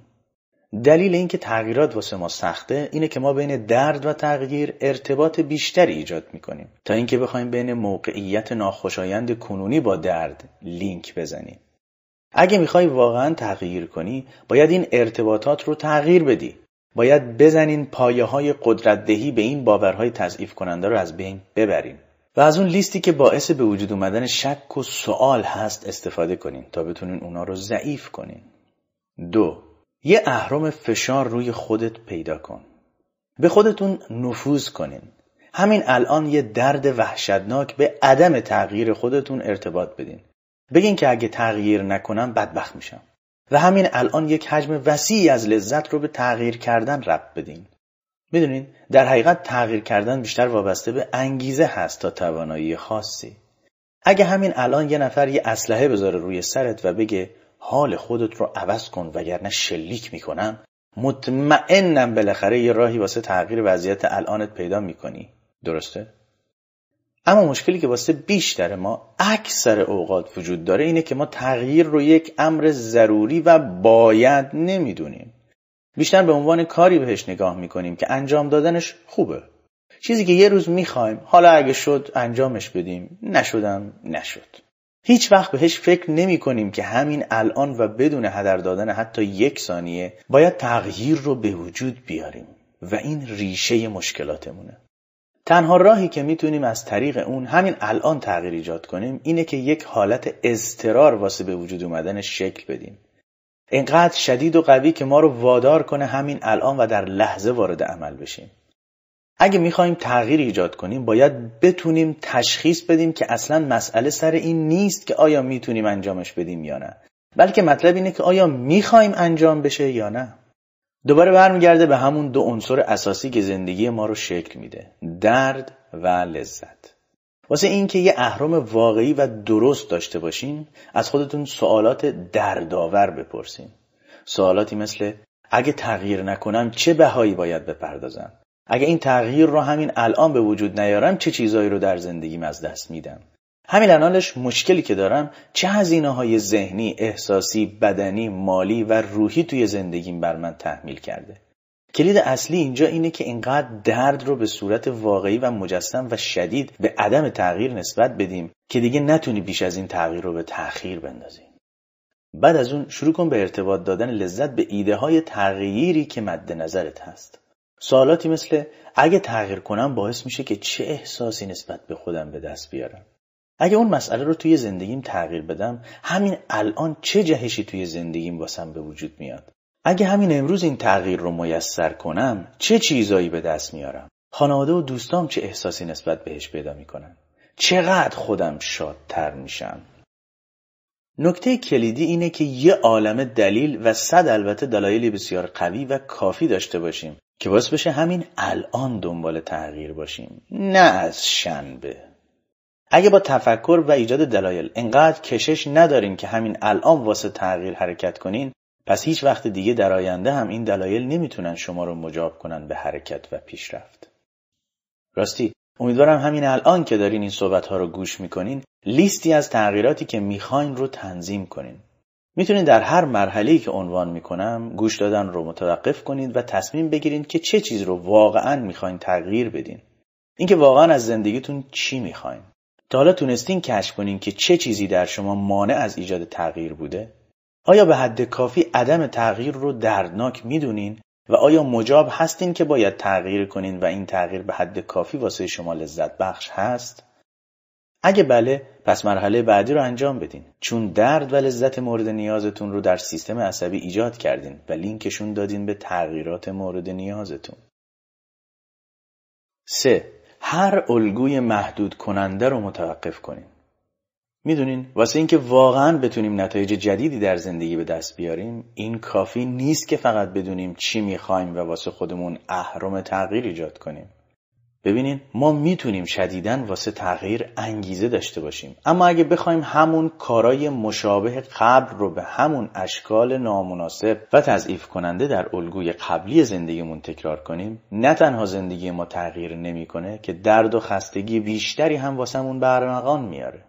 دلیل اینکه تغییرات واسه ما سخته اینه که ما بین درد و تغییر ارتباط بیشتری ایجاد میکنیم تا اینکه بخوایم بین موقعیت ناخوشایند کنونی با درد لینک بزنیم. اگه میخوای واقعا تغییر کنی، باید این ارتباطات رو تغییر بدی. باید بزنین پایه های قدرت دهی به این باورهای تضعیف کننده رو از بین ببرین و از اون لیستی که باعث به وجود اومدن شک و سوال هست استفاده کنین تا بتونین اونا رو ضعیف کنین. دو، یه اهرم فشار روی خودت پیدا کن. به خودتون نفوذ کنین. همین الان یه درد وحشتناک به عدم تغییر خودتون ارتباط بدین. بگین که اگه تغییر نکنم بدبخت میشم. و همین الان یک حجم وسیعی از لذت رو به تغییر کردن ربط بدین. میدونین در حقیقت تغییر کردن بیشتر وابسته به انگیزه هست تا توانایی خاصی. اگه همین الان یه نفر یه اسلحه بذاره روی سرت و بگه حال خودت رو عوض کن وگرنه شلیک میکنم، مطمئنم بالاخره یه راهی واسه تغییر وضعیت الانت پیدا میکنی. درسته؟ اما مشکلی که واسه بیشتر ما اکثر اوقات وجود داره اینه که ما تغییر رو یک امر ضروری و باید نمیدونیم. بیشتر به عنوان کاری بهش نگاه میکنیم که انجام دادنش خوبه. چیزی که یه روز میخوایم، حالا اگه شد انجامش بدیم، نشدم نشد. هیچ وقت بهش فکر نمی کنیم که همین الان و بدون هدر دادن حتی یک ثانیه باید تغییر رو به وجود بیاریم و این ریشه مشکلاتمونه. تنها راهی که میتونیم از طریق اون همین الان تغییر ایجاد کنیم اینه که یک حالت اضطرار واسه به وجود اومدن شکل بدیم. اینقدر شدید و قوی که ما رو وادار کنه همین الان و در لحظه وارد عمل بشیم. اگه میخوایم تغییر ایجاد کنیم باید بتونیم تشخیص بدیم که اصلا مسئله سر این نیست که آیا میتونیم انجامش بدیم یا نه، بلکه مطلب اینه که آیا میخوایم انجام بشه یا نه. دوباره برمیگرده به همون دو عنصر اساسی که زندگی ما رو شکل میده، درد و لذت. واسه این که یه اهرم واقعی و درست داشته باشین از خودتون سوالات دردآور بپرسین. سوالاتی مثل اگه تغییر نکنم چه بهایی باید بپردازم؟ اگه این تغییر رو همین الان به وجود نیارم چه چیزایی رو در زندگیم از دست میدم؟ همین الانش مشکلی که دارم چه هزینه‌های ذهنی، احساسی، بدنی، مالی و روحی توی زندگیم بر من تحمیل کرده؟ کلید اصلی اینجا اینه که اینقدر درد رو به صورت واقعی و مجسم و شدید به عدم تغییر نسبت بدیم که دیگه نتونی بیش از این تغییر رو به تأخیر بندازی. بعد از اون شروع کن به ارتباط دادن لذت به ایده های تغییری که مد نظرت هست. سوالاتی مثل اگه تغییر کنم باعث میشه که چه احساسی نسبت به خودم به دست بیارم؟ اگه اون مسئله رو توی زندگیم تغییر بدم همین الان چه جهشی توی زندگیم واسم به وجود میاد؟ اگه همین امروز این تغییر رو میسر کنم چه چیزایی به دست میارم؟ خانواده و دوستام چه احساسی نسبت بهش پیدا میکنن؟ چقدر خودم شادتر میشم؟ نکته کلیدی اینه که یه عالمه دلیل و صد البته دلایلی بسیار قوی و کافی داشته باشیم که باعث بشه همین الان دنبال تغییر باشیم، نه از شنبه. اگه با تفکر و ایجاد دلایل انقدر کشش ندارین که همین الان واسه تغییر حرکت کنین، پس هیچ وقت دیگه در آینده هم این دلایل نمیتونن شما رو مجاب کنن به حرکت و پیشرفت. راستی امیدوارم همین الان که دارین این صحبت‌ها رو گوش میکنین لیستی از تغییراتی که میخواین رو تنظیم کنین. میتونین در هر مرحله‌ای که عنوان میکنم گوش دادن رو متوقف کنید و تصمیم بگیرید که چه چیز رو واقعاً میخواین تغییر بدین. اینکه واقعاً از زندگیتون چی میخواین. تا حالا تونستین کشف کنین که چه چیزی در شما مانع از ایجاد تغییر بوده؟ آیا به حد کافی عدم تغییر رو دردناک میدونین و آیا مجاب هستین که باید تغییر کنین و این تغییر به حد کافی واسه شما لذت بخش هست؟ اگه بله، پس مرحله بعدی رو انجام بدین، چون درد و لذت مورد نیازتون رو در سیستم عصبی ایجاد کردین و لینکشون دادین به تغییرات مورد نیازتون. سه. هر الگوی محدود کننده رو متوقف کنین. میدونین واسه اینکه واقعاً بتونیم نتایج جدیدی در زندگی به دست بیاریم این کافی نیست که فقط بدونیم چی میخوایم و واسه خودمون اهرم تغییر ایجاد کنیم. ببینین ما میتونیم شدیداً واسه تغییر انگیزه داشته باشیم، اما اگه بخوایم همون کارای مشابه قبل رو به همون اشکال نامناسب و تضعیف کننده در الگوی قبلی زندگیمون تکرار کنیم، نه تنها زندگی ما تغییر نمیکنه که درد و خستگی بیشتری هم واسمون برمغان میاره.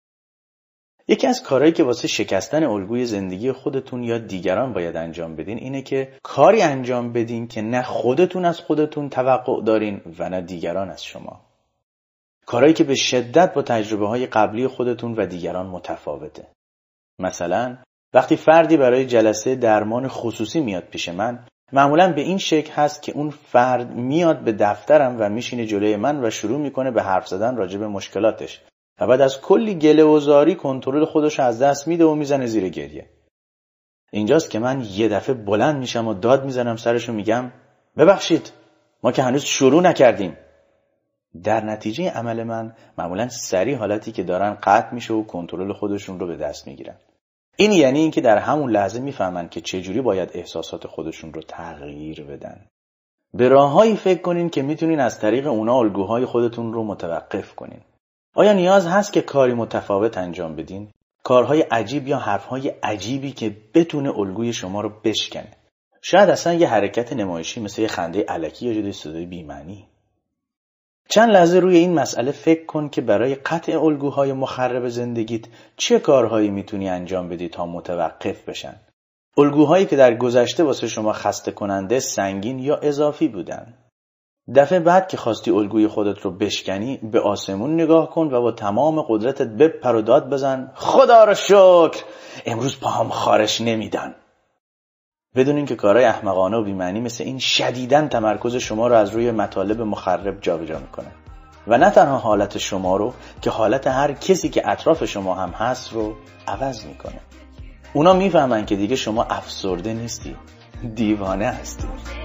یکی از کارهایی که واسه شکستن الگوی زندگی خودتون یا دیگران باید انجام بدین اینه که کاری انجام بدین که نه خودتون از خودتون توقع دارین و نه دیگران از شما. کارهایی که به شدت با تجربه‌های قبلی خودتون و دیگران متفاوته. مثلا وقتی فردی برای جلسه درمان خصوصی میاد پیش من، معمولاً به این شکل هست که اون فرد میاد به دفترم و میشینه جلوی من و شروع میکنه به حرف زدن راجع به مشکلاتش. و بعد از کلی گله و زاری کنترل خودش از دست میده و میزنه زیر گریه. اینجاست که من یه دفعه بلند میشم و داد میزنم سرشو میگم ببخشید ما که هنوز شروع نکردیم. در نتیجه عمل من معمولا سریع حالتی که دارن قطع میشه و کنترل خودشون رو به دست میگیرن. این یعنی این که در همون لحظه میفهمن که چجوری باید احساسات خودشون رو تغییر بدن. به راههایی فکر کنین که میتونین از طریق اونا الگوهای خودتون رو متوقف کنین. آیا نیاز هست که کاری متفاوت انجام بدین؟ کارهای عجیب یا حرفهای عجیبی که بتونه الگوی شما رو بشکنه. شاید اصلا یه حرکت نمایشی مثل یه خنده الکی یا جدی صدای بی‌معنی. چند لحظه روی این مسئله فکر کن که برای قطع الگوهای مخرب زندگیت چه کارهایی میتونی انجام بدی تا متوقف بشن. الگوهایی که در گذشته واسه شما خسته کننده، سنگین یا اضافی بودن. دفعه بعد که خواستی الگوی خودت رو بشکنی به آسمون نگاه کن و با تمام قدرتت بپر و داد بزن خدا رو شکر امروز پاهم خارش نمیدن. بدونین که کارهای احمقانه و بی‌معنی مثل این شدیداً تمرکز شما رو از روی مطالب مخرب جابجا میکنه و نه تنها حالت شما رو که حالت هر کسی که اطراف شما هم هست رو عوض میکنه. اونا میفهمن که دیگه شما افسرده نیستی، دیوانه هستی.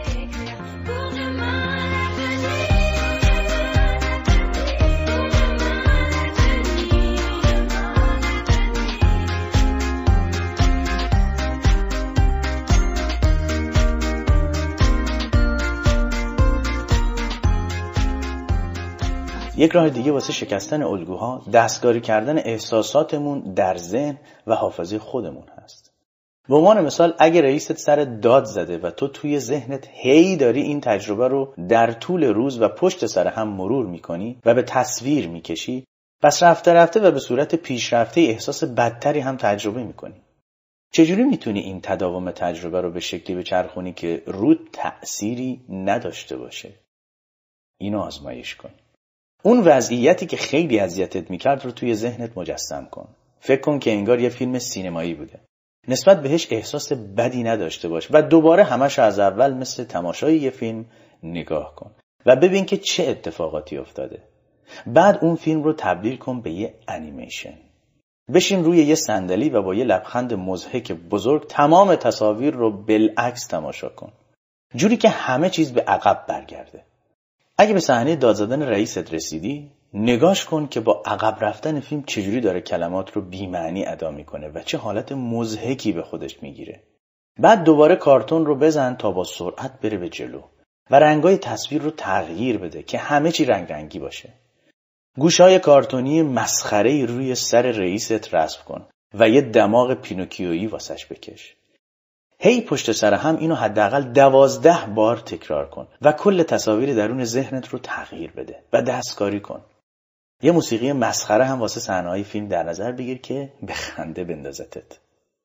یک راه دیگه واسه شکستن الگوها دستکاری کردن احساساتمون در ذهن و حافظه خودمون هست. به عنوان مثال اگه رئیست سر داد زده و تو توی ذهنت هی داری این تجربه رو در طول روز و پشت سر هم مرور میکنی و به تصویر میکشی، پس رفته رفته و به صورت پیشرفته احساس بدتری هم تجربه میکنی. چجوری میتونی این تداوم تجربه رو به شکلی بچرخونی که رود تأثیری نداشته باشه؟ اینو آزمایش کن. اون وضعیتی که خیلی اذیتت میکرد رو توی ذهنت مجسم کن. فکر کن که انگار یه فیلم سینمایی بوده. نسبت بهش احساس بدی نداشته باش و دوباره همش از اول مثل تماشای یه فیلم نگاه کن و ببین که چه اتفاقاتی افتاده. بعد اون فیلم رو تبدیل کن به یه انیمیشن. بشین روی یه صندلی و با یه لبخند مضحک بزرگ تمام تصاویر رو بالعکس تماشا کن. جوری که همه چیز به عقب برگرده. اگه به صحنه داد زدن رئیست رسیدی، نگاش کن که با عقب رفتن فیلم چجوری داره کلمات رو بی‌معنی ادا میکنه و چه حالت مضحکی به خودش میگیره. بعد دوباره کارتون رو بزن تا با سرعت بره به جلو و رنگای تصویر رو تغییر بده که همه چی رنگ رنگی باشه. گوشای کارتونی مسخره‌ای روی سر رئیست رسم کن و یه دماغ پینوکیویی واسش بکش. هی پشت سر هم اینو حداقل دوازده بار تکرار کن و کل تصاویر درون ذهنت رو تغییر بده و دستکاری کن. یه موسیقی مسخره هم واسه صحنه‌های فیلم در نظر بگیر که به خنده بندازتت.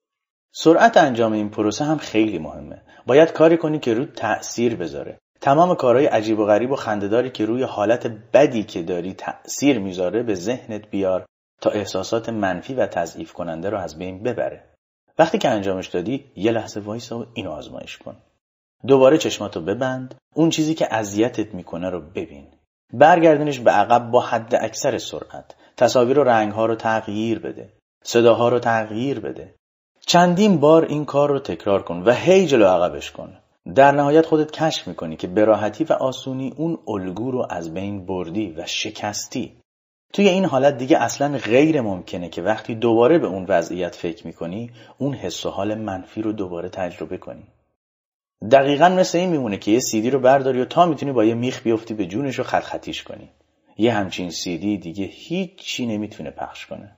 سرعت انجام این پروسه هم خیلی مهمه. باید کاری کنی که روی تأثیر بذاره. تمام کارهای عجیب و غریب و خنده‌داری که روی حالت بدی که داری تأثیر میذاره به ذهنت بیار تا احساسات منفی و تضعیف کننده رو از بین ببره. وقتی که انجامش دادی یه لحظه وایسا و اینو آزمایش کن. دوباره چشماتو ببند، اون چیزی که اذیتت میکنه رو ببین. برگردونش به عقب با حد اکثر سرعت. تصاویر و رنگ‌ها رو تغییر بده. صداها رو تغییر بده. چندین بار این کار رو تکرار کن و هی جلو عقبش کن. در نهایت خودت کشف میکنی که به راحتی و آسونی اون الگو رو از بین بردی و شکستی. توی این حالت دیگه اصلا غیر ممکنه که وقتی دوباره به اون وضعیت فکر میکنی اون حس و حال منفی رو دوباره تجربه کنی. دقیقاً مثل این میمونه که یه سیدی رو برداری و تا میتونی با یه میخ بیفتی به جونش و خط خطیش کنی. یه همچین سیدی دیگه هیچ چی نمیتونه پخش کنه.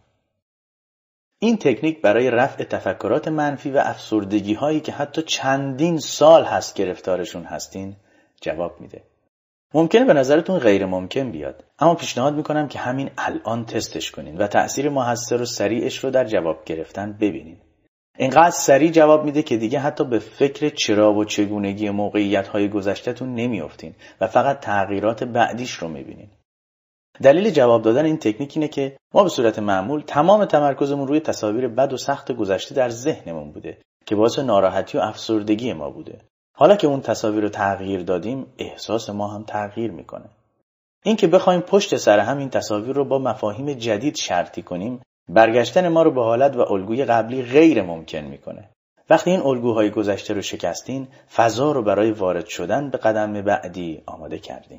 این تکنیک برای رفع تفکرات منفی و افسردگی هایی که حتی چندین سال هست گرفتارشون هستین جواب میده. ممکنه به نظرتون غیر ممکن بیاد، اما پیشنهاد میکنم که همین الان تستش کنین و تأثیر موثر و سریعش رو در جواب گرفتن ببینین. اینقدر سریع جواب میده که دیگه حتی به فکر چرا و چگونگی موقعیت‌های گذشته‌تون نمیافتین و فقط تغییرات بعدیش رو میبینین. دلیل جواب دادن این تکنیک اینه که ما به صورت معمول تمام تمرکزمون روی تصاویر بد و سخت گذشته در ذهنمون بوده که باعث ناراحتی و افسردگی ما بوده. حالا که اون تصاویر رو تغییر دادیم، احساس ما هم تغییر میکنه. این که بخوایم پشت سر هم این تصاویر رو با مفاهیم جدید شرطی کنیم، برگشتن ما رو به حالت و الگوی قبلی غیر ممکن میکنه. وقتی این الگوهای گذشته رو شکستین، فضا رو برای وارد شدن به قدم بعدی آماده کردین.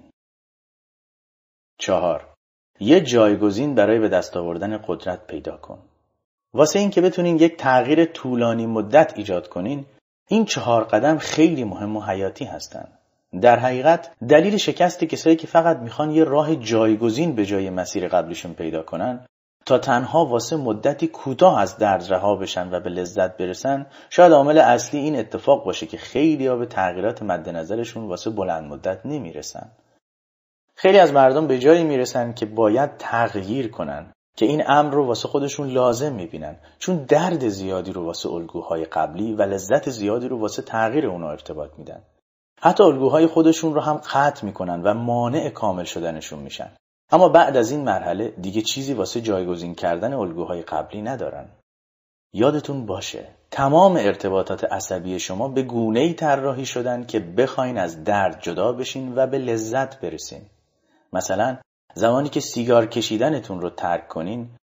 چهار. یه جایگزین برای به دست آوردن قدرت پیدا کن. واسه این که بتونین یک تغییر طولانی مدت ایجاد کنین، این چهار قدم خیلی مهم و حیاتی هستن. در حقیقت دلیل شکست کسایی که فقط میخوان یه راه جایگزین به جای مسیر قبلیشون پیدا کنن تا تنها واسه مدتی کوتاه از درد رها بشن و به لذت برسن، شاید عامل اصلی این اتفاق باشه که خیلی‌ها به تغییرات مد نظرشون واسه بلند مدت نمیرسن. خیلی از مردم به جایی میرسن که باید تغییر کنن که این امر رو واسه خودشون لازم میبینن، چون درد زیادی رو واسه الگوهای قبلی و لذت زیادی رو واسه تغییر اونا ارتباط میدن. حتی الگوهای خودشون رو هم قطع میکنن و مانع کامل شدنشون میشن. اما بعد از این مرحله دیگه چیزی واسه جایگزین کردن الگوهای قبلی ندارن. یادتون باشه تمام ارتباطات عصبی شما به گونه‌ای طراحی شدن که بخواین از درد جدا بشین و به لذت برسین. مثلا زمانی که سیگار کشیدنتون رو ترک کنین،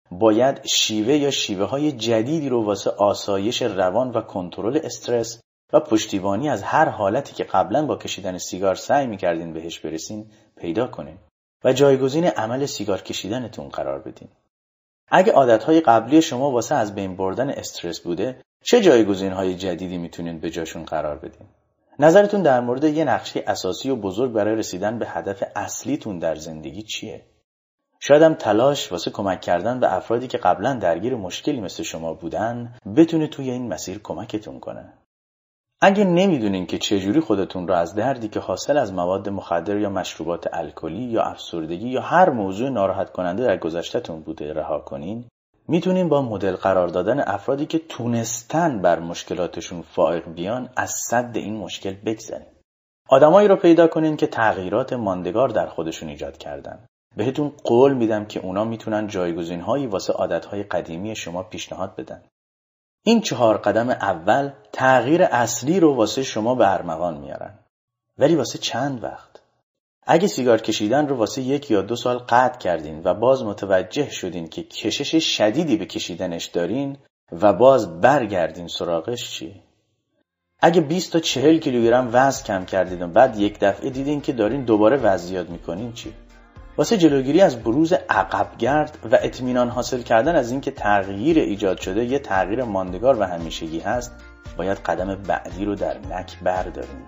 باید شیوه یا شیوه های جدیدی رو واسه آسایش روان و کنترل استرس و پشتیبانی از هر حالتی که قبلا با کشیدن سیگار سعی می‌کردین بهش برسین پیدا کنین و جایگزین عمل سیگار کشیدنتون قرار بدین. اگه عادتهای قبلی شما واسه از بین بردن استرس بوده، چه جایگزین‌های جدیدی میتونین به جاشون قرار بدین؟ نظرتون در مورد یه نقشه اساسی و بزرگ برای رسیدن به هدف اصلیتون در زندگی چیه؟ شاید هم تلاش واسه کمک کردن به افرادی که قبلا درگیر مشکلی مثل شما بودن بتونه توی این مسیر کمکتون کنه. اگه نمیدونین که چجوری خودتون رو از دردی که حاصل از مواد مخدر یا مشروبات الکلی یا افسردگی یا هر موضوع ناراحت کننده در گذشته‌تون بوده رها کنین، میتونین با مدل قرار دادن افرادی که تونستن بر مشکلاتشون فائق بیان از سد این مشکل بگذرین. آدمایی رو پیدا کنین که تغییرات ماندگار در خودشون ایجاد کردن. بهتون قول میدم که اونا میتونن جایگزین‌هایی واسه عادت‌های قدیمی شما پیشنهاد بدن. این چهار قدم اول تغییر اصلی رو واسه شما به ارمغان میارن. ولی واسه چند وقت؟ اگه سیگار کشیدن رو واسه یک یا دو سال قطع کردین و باز متوجه شدین که کشش شدیدی به کشیدنش دارین و باز برگردین سراغش چی؟ اگه بیست تا چهل کیلوگرم وزن کم کردین و بعد یک دفعه دیدین که دارین دوباره وزن زیاد میکنین چی؟ واسه جلوگیری از بروز عقبگرد و اطمینان حاصل کردن از اینکه تغییر ایجاد شده یه تغییر ماندگار و همیشگی هست، باید قدم بعدی رو در نک برداریم.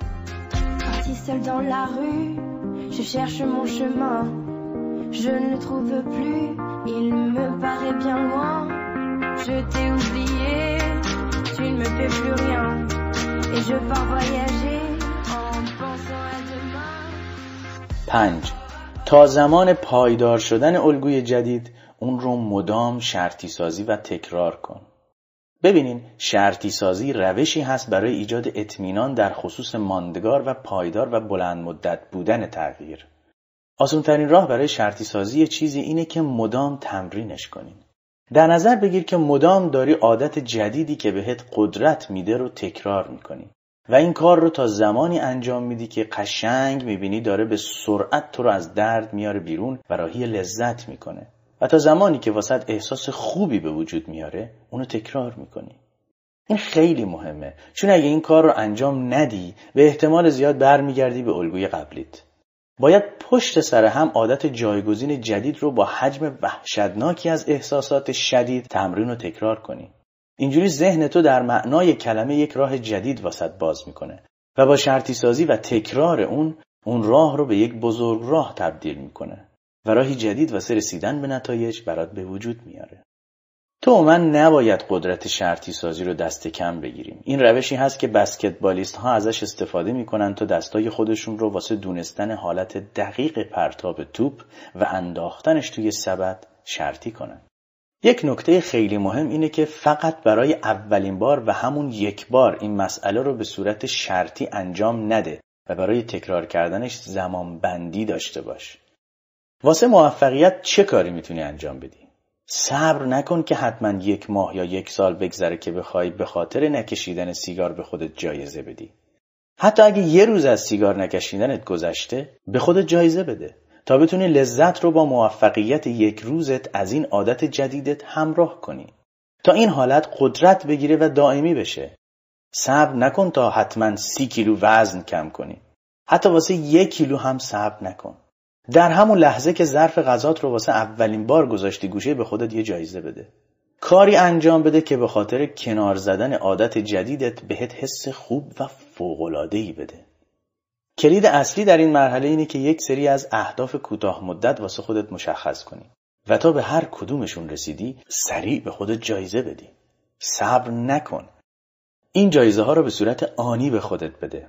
Je cherche mon chemin, je ne le trouve plus, il me paraît bien loin. Je t'ai oublié, tu ne me fais plus rien, et je pars voyager en pensant à demain. پنج. تا زمان پایدار شدن الگوی جدید، اون رو مدام شرطی سازی و تکرار کن. ببینین، شرطی سازی روشی هست برای ایجاد اطمینان در خصوص ماندگار و پایدار و بلند مدت بودن تغییر. آسان‌ترین راه برای شرطی سازی چیزی اینه که مدام تمرینش کنین. در نظر بگیر که مدام داری عادت جدیدی که بهت قدرت میده رو تکرار میکنی و این کار رو تا زمانی انجام میدی که قشنگ میبینی داره به سرعت تو رو از درد میاره بیرون و راهی لذت میکنه. و تا زمانی که واسط احساس خوبی به وجود میاره اونو تکرار میکنی. این خیلی مهمه، چون اگه این کار رو انجام ندی به احتمال زیاد برمیگردی به الگوی قبلیت. باید پشت سر هم عادت جایگزین جدید رو با حجم وحشتناکی از احساسات شدید تمرین و تکرار کنی. اینجوری ذهن تو در معنای کلمه یک راه جدید واسط باز میکنه و با شرطی سازی و تکرار اون اون راه رو به یک بزرگ راه تبدیل میکنه و راهی جدید واسه رسیدن به نتایج برات به وجود میاره. تو و من نباید قدرت شرطی سازی رو دست کم بگیریم. این روشی هست که بسکتبالیست ها ازش استفاده میکنن تا دستای خودشون رو واسه دونستن حالت دقیق پرتاب توپ و انداختنش توی سبد شرطی کنن. یک نکته خیلی مهم اینه که فقط برای اولین بار و همون یک بار این مسئله رو به صورت شرطی انجام نده و برای تکرار کردنش زمان بندی داشته باش. واسه موفقیت چه کاری میتونی انجام بدی؟ صبر نکن که حتما یک ماه یا یک سال بگذره که بخوای به خاطر نکشیدن سیگار به خودت جایزه بدی. حتی اگه یه روز از سیگار نکشیدنت گذشته، به خودت جایزه بده تا بتونی لذت رو با موفقیت یک روزت از این عادت جدیدت همراه کنی تا این حالت قدرت بگیره و دائمی بشه. صبر نکن تا حتما سی کیلو وزن کم کنی. حتی واسه یک کیلو هم صبر نکن. در همون لحظه که ظرف غذات رو واسه اولین بار گذاشتی گوشه به خودت یه جایزه بده. کاری انجام بده که به خاطر کنار زدن عادت جدیدت بهت حس خوب و فوق‌العاده‌ای بده. کلید اصلی در این مرحله اینه که یک سری از اهداف کوتاه مدت واسه خودت مشخص کنی و تا به هر کدومشون رسیدی سریع به خودت جایزه بدی. صبر نکن. این جایزه ها رو به صورت آنی به خودت بده.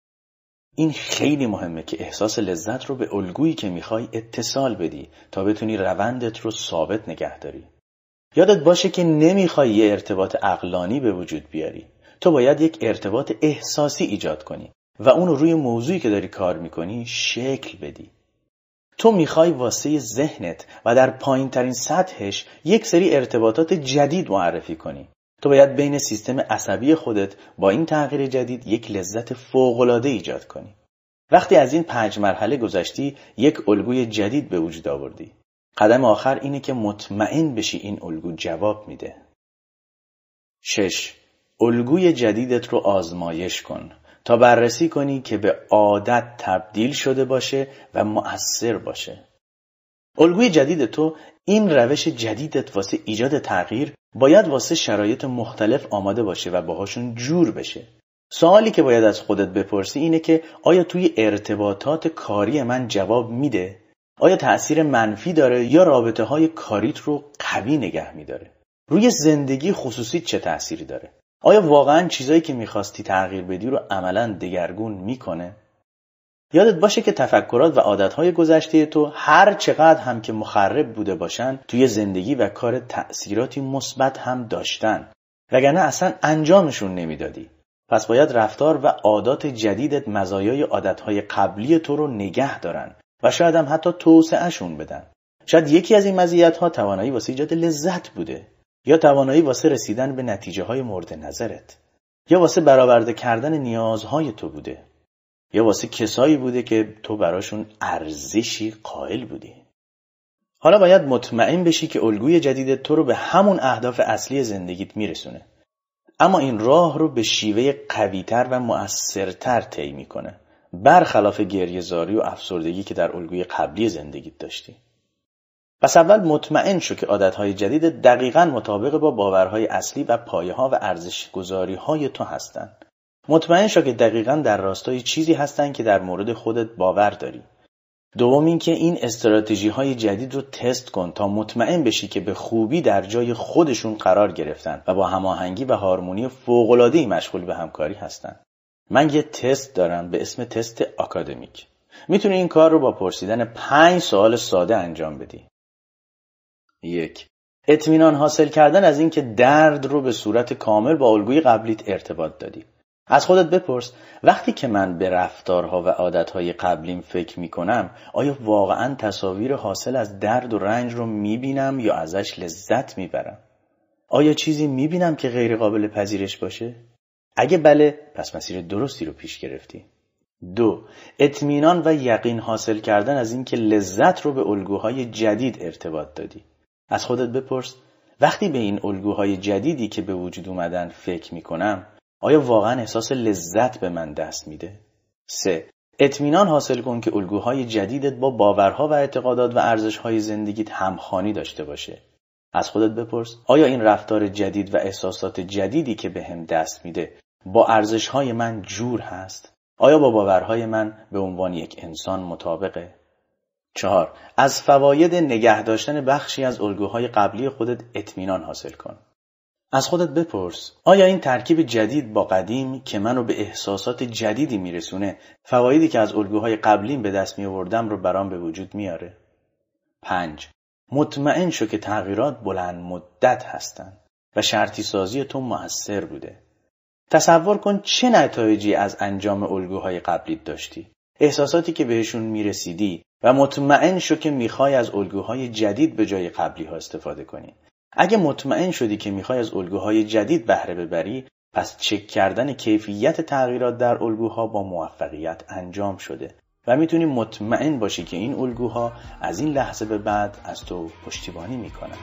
این خیلی مهمه که احساس لذت رو به الگویی که میخوای اتصال بدی تا بتونی روندت رو ثابت نگه داری. یادت باشه که نمیخوای یه ارتباط عقلانی به وجود بیاری. تو باید یک ارتباط احساسی ایجاد کنی و اون رو روی موضوعی که داری کار میکنی شکل بدی. تو میخوای واسه ذهنت و در پایین ترین سطحش یک سری ارتباطات جدید معرفی کنی. تو باید بین سیستم عصبی خودت با این تغییر جدید یک لذت فوق‌العاده ایجاد کنی. وقتی از این پنج مرحله گذشتی، یک الگوی جدید به وجود آوردی. قدم آخر اینه که مطمئن بشی این الگو جواب میده. شش. الگوی جدیدت رو آزمایش کن تا بررسی کنی که به عادت تبدیل شده باشه و مؤثر باشه. الگوی جدید تو، این روش جدیدت واسه ایجاد تغییر، باید واسه شرایط مختلف آماده باشه و باهاشون جور بشه. سوالی که باید از خودت بپرسی اینه که آیا توی ارتباطات کاری من جواب میده؟ آیا تأثیر منفی داره یا رابطه های کاریت رو قوی نگه میداره؟ روی زندگی خصوصی چه تأثیری داره؟ آیا واقعاً چیزایی که میخواستی تغییر بدی رو عملاً دگرگون میکنه؟ یادت باشه که تفکرات و عادتهای گذشته تو هر چقدر هم که مخرب بوده باشن، توی زندگی و کار تأثیراتی مثبت هم داشتن، وگرنه اصلاً انجامشون نمیدادی. پس باید رفتار و عادات جدیدت مزایای عادتهای قبلی تو رو نگه دارن و شاید هم حتی توسعهشون بدن. شاید یکی از این مزیت‌ها توانایی واسه ایجاد لذت بوده، یا توانایی واسه رسیدن به نتیجه های مورد نظرت، یا واسه برآورده کردن نیازهای تو بوده، یا واسه کسایی بوده که تو براشون ارزشی قائل بودی. حالا باید مطمئن بشی که الگوی جدیدت تو رو به همون اهداف اصلی زندگیت میرسونه، اما این راه رو به شیوه قوی‌تر و مؤثرتر طی میکنه، برخلاف گریه‌زاری و افسردگی که در الگوی قبلی زندگیت داشتی. پس اول مطمئن شو که عادتهای جدید دقیقاً مطابق با باورهای اصلی و پایه‌ها و ارزش‌گذاری‌های تو هستن. مطمئن شو که دقیقاً در راستای چیزی هستن که در مورد خودت باور داری. دوم این که این استراتژی‌های جدید رو تست کن تا مطمئن بشی که به خوبی در جای خودشون قرار گرفتن و با هماهنگی و هارمونی فوق‌العاده‌ای مشغول به همکاری هستن. من یه تست دارم به اسم تست آکادمیک. میتونی این کار رو با پرسیدن پنج سوال ساده انجام بدی. یک. اطمینان حاصل کردن از این که درد رو به صورت کامل با الگوی قبلیت ارتباط دادی. از خودت بپرس وقتی که من به رفتارها و عادتهای قبلیم فکر میکنم، آیا واقعاً تصاویر حاصل از درد و رنج رو میبینم یا ازش لذت میبرم؟ آیا چیزی میبینم که غیر قابل پذیرش باشه؟ اگه بله، پس مسیر درستی رو پیش گرفتی. دو. اطمینان و یقین حاصل کردن از این که لذت رو به الگوهای جدید ارتباط دادی. از خودت بپرس وقتی به این الگوهای جدیدی که به وجود اومدن فکر میکنم، آیا واقعا احساس لذت به من دست میده؟ سه. اطمینان حاصل کن که الگوهای جدیدت با باورها و اعتقادات و ارزش‌های زندگیت همخوانی داشته باشه. از خودت بپرس آیا این رفتار جدید و احساسات جدیدی که بهم دست میده با ارزش‌های من جور هست؟ آیا با باورهای من به عنوان یک انسان مطابقه؟ چهار. از فواید نگه داشتن بخشی از الگوهای قبلی خودت اطمینان حاصل کن. از خودت بپرس آیا این ترکیب جدید با قدیم که منو به احساسات جدیدی میرسونه، فوایدی که از الگوهای قبلیم به دست میآوردم رو برام به وجود میاره؟ پنج. مطمئن شو که تغییرات بلند مدت هستن و شرطی سازی تو مؤثر بوده. تصور کن چه نتایجی از انجام الگوهای قبلیت داشتی، احساساتی که بهشون میرسیدی، و مطمئن شو که میخوای از الگوهای جدید به جای قبلی ها استفاده کنی. اگه مطمئن شدی که میخوای از الگوهای جدید بهره ببری، پس چک کردن کیفیت تغییرات در الگوها با موفقیت انجام شده و میتونی مطمئن باشی که این الگوها از این لحظه به بعد از تو پشتیبانی میکنن.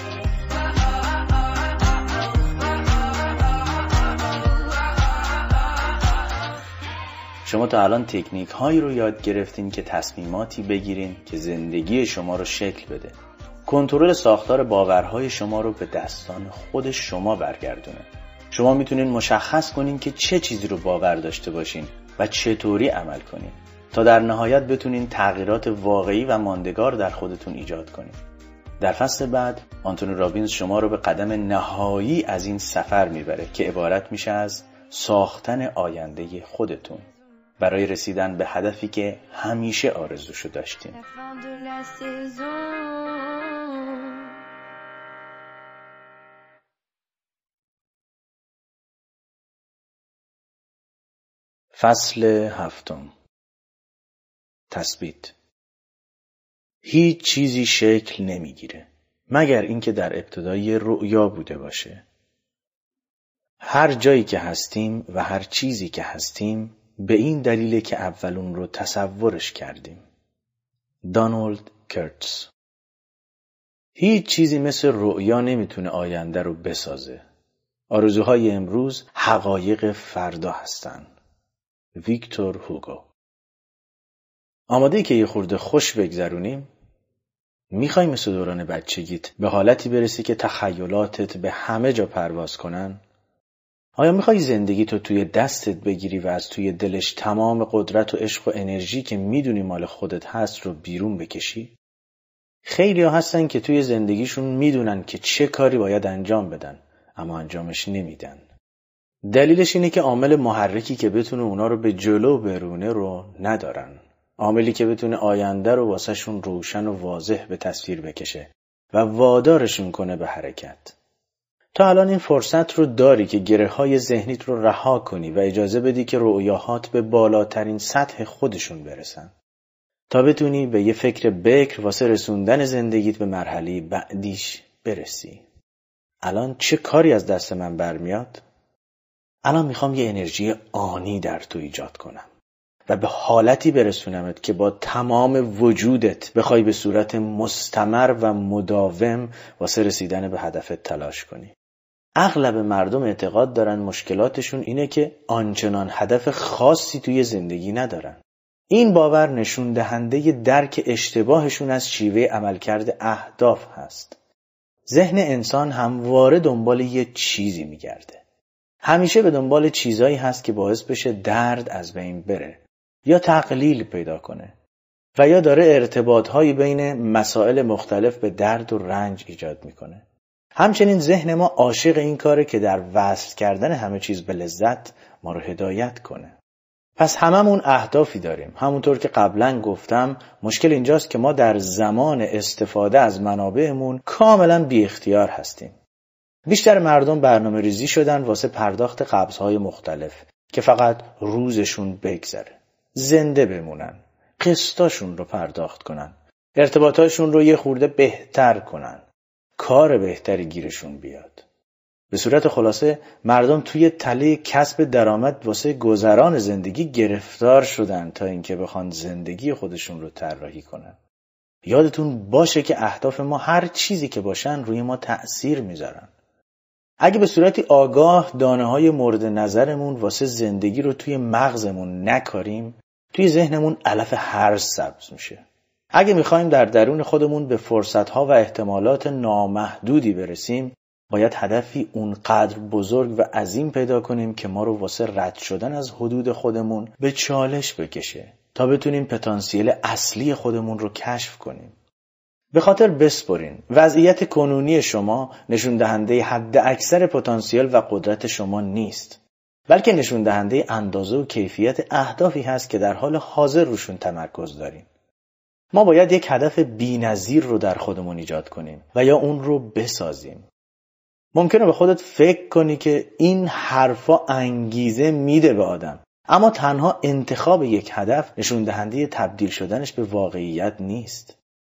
شما تا الان تکنیک هایی رو یاد گرفتین که تصمیماتی بگیرین که زندگی شما رو شکل بده. کنترل ساختار باورهای شما رو به دستان خود شما برگردونه. شما میتونین مشخص کنین که چه چیزی رو باور داشته باشین و چطوری عمل کنین تا در نهایت بتونین تغییرات واقعی و ماندگار در خودتون ایجاد کنین. در فصل بعد آنتونی رابینز شما رو به قدم نهایی از این سفر میبره که عبارت میشه از ساختن آینده خودتون برای رسیدن به هدفی که همیشه آرزوشو داشتین. فصل هفتم. تثبیت. هیچ چیزی شکل نمیگیره مگر اینکه در ابتدای رؤیا بوده باشه. هر جایی که هستیم و هر چیزی که هستیم به این دلیله که اول اون رو تصورش کردیم. دانالد کرتز. هیچ چیزی مثل رؤیا نمیتونه آینده رو بسازه. آرزوهای امروز حقایق فردا هستن. ویکتور هوگو. آماده ای که یه خورده خوش بگذرونیم؟ میخوای مثل دوران بچگیت به حالتی برسی که تخیلاتت به همه جا پرواز کنن؟ آیا میخوای زندگی تو توی دستت بگیری و از توی دلش تمام قدرت و عشق و انرژی که میدونی مال خودت هست رو بیرون بکشی؟ خیلی ها هستن که توی زندگیشون میدونن که چه کاری باید انجام بدن اما انجامش نمیدن. دلیلش اینه که عامل محرکی که بتونه اونا رو به جلو برونه رو ندارن. عاملی که بتونه آینده رو واسه شون روشن و واضح به تصویر بکشه و وادارشون کنه به حرکت. تا الان این فرصت رو داری که گره های ذهنیت رو رها کنی و اجازه بدی که رؤیاهات به بالاترین سطح خودشون برسن. تا بتونی به یه فکر بکر واسه رسوندن زندگیت به مرحله بعدیش برسی. الان چه کاری از دست من برمیاد؟ الان میخوام یه انرژی آنی در تو ایجاد کنم و به حالتی برسونمت که با تمام وجودت بخوای به صورت مستمر و مداوم واسه رسیدن به هدفت تلاش کنی. اغلب مردم اعتقاد دارن مشکلاتشون اینه که آنچنان هدف خاصی توی زندگی ندارن. این باور نشون دهنده درک اشتباهشون از شیوه عملکرد اهداف هست. ذهن انسان همواره دنبال یه چیزی میگرده. همیشه به دنبال چیزایی هست که باعث بشه درد از بین بره یا تقلیل پیدا کنه و یا داره ارتباطهایی بین مسائل مختلف به درد و رنج ایجاد میکنه. همچنین ذهن ما عاشق این کاره که در وصل کردن همه چیز به لذت ما رو هدایت کنه. پس هممون اهدافی داریم. همونطور که قبلا گفتم، مشکل اینجاست که ما در زمان استفاده از منابعمون کاملا بی اختیار هستیم. بیشتر مردم برنامه ریزی شدن واسه پرداخت قبض‌های مختلف که فقط روزشون بگذره. زنده بمونن. قسطاشون رو پرداخت کنن. ارتباطاشون رو یه خورده بهتر کنن. کار بهتری گیرشون بیاد. به صورت خلاصه مردم توی تله کسب درآمد واسه گذران زندگی گرفتار شدن تا اینکه بخوان زندگی خودشون رو طراحی کنن. یادتون باشه که اهداف ما هر چیزی که باشن روی ما تأثیر میذارن. اگه به صورتی آگاه دانه‌های مورد نظرمون واسه زندگی رو توی مغزمون نکاریم، توی ذهنمون علف هرز سبز میشه. اگه میخوایم در درون خودمون به فرصت‌ها و احتمالات نامحدودی برسیم، باید هدفی اونقدر بزرگ و عظیم پیدا کنیم که ما رو واسه رد شدن از حدود خودمون به چالش بکشه تا بتونیم پتانسیل اصلی خودمون رو کشف کنیم. به خاطر بسپرین وضعیت کنونی شما نشون دهنده حد اکثر پتانسیل و قدرت شما نیست، بلکه نشون دهنده اندازه و کیفیت اهدافی هست که در حال حاضر روشون تمرکز داریم. ما باید یک هدف بی‌نظیر رو در خودمون ایجاد کنیم و یا اون رو بسازیم. ممکنه به خودت فکر کنی که این حرفا انگیزه میده به آدم، اما تنها انتخاب یک هدف نشون دهنده تبدیل شدنش به واقعیت نیست.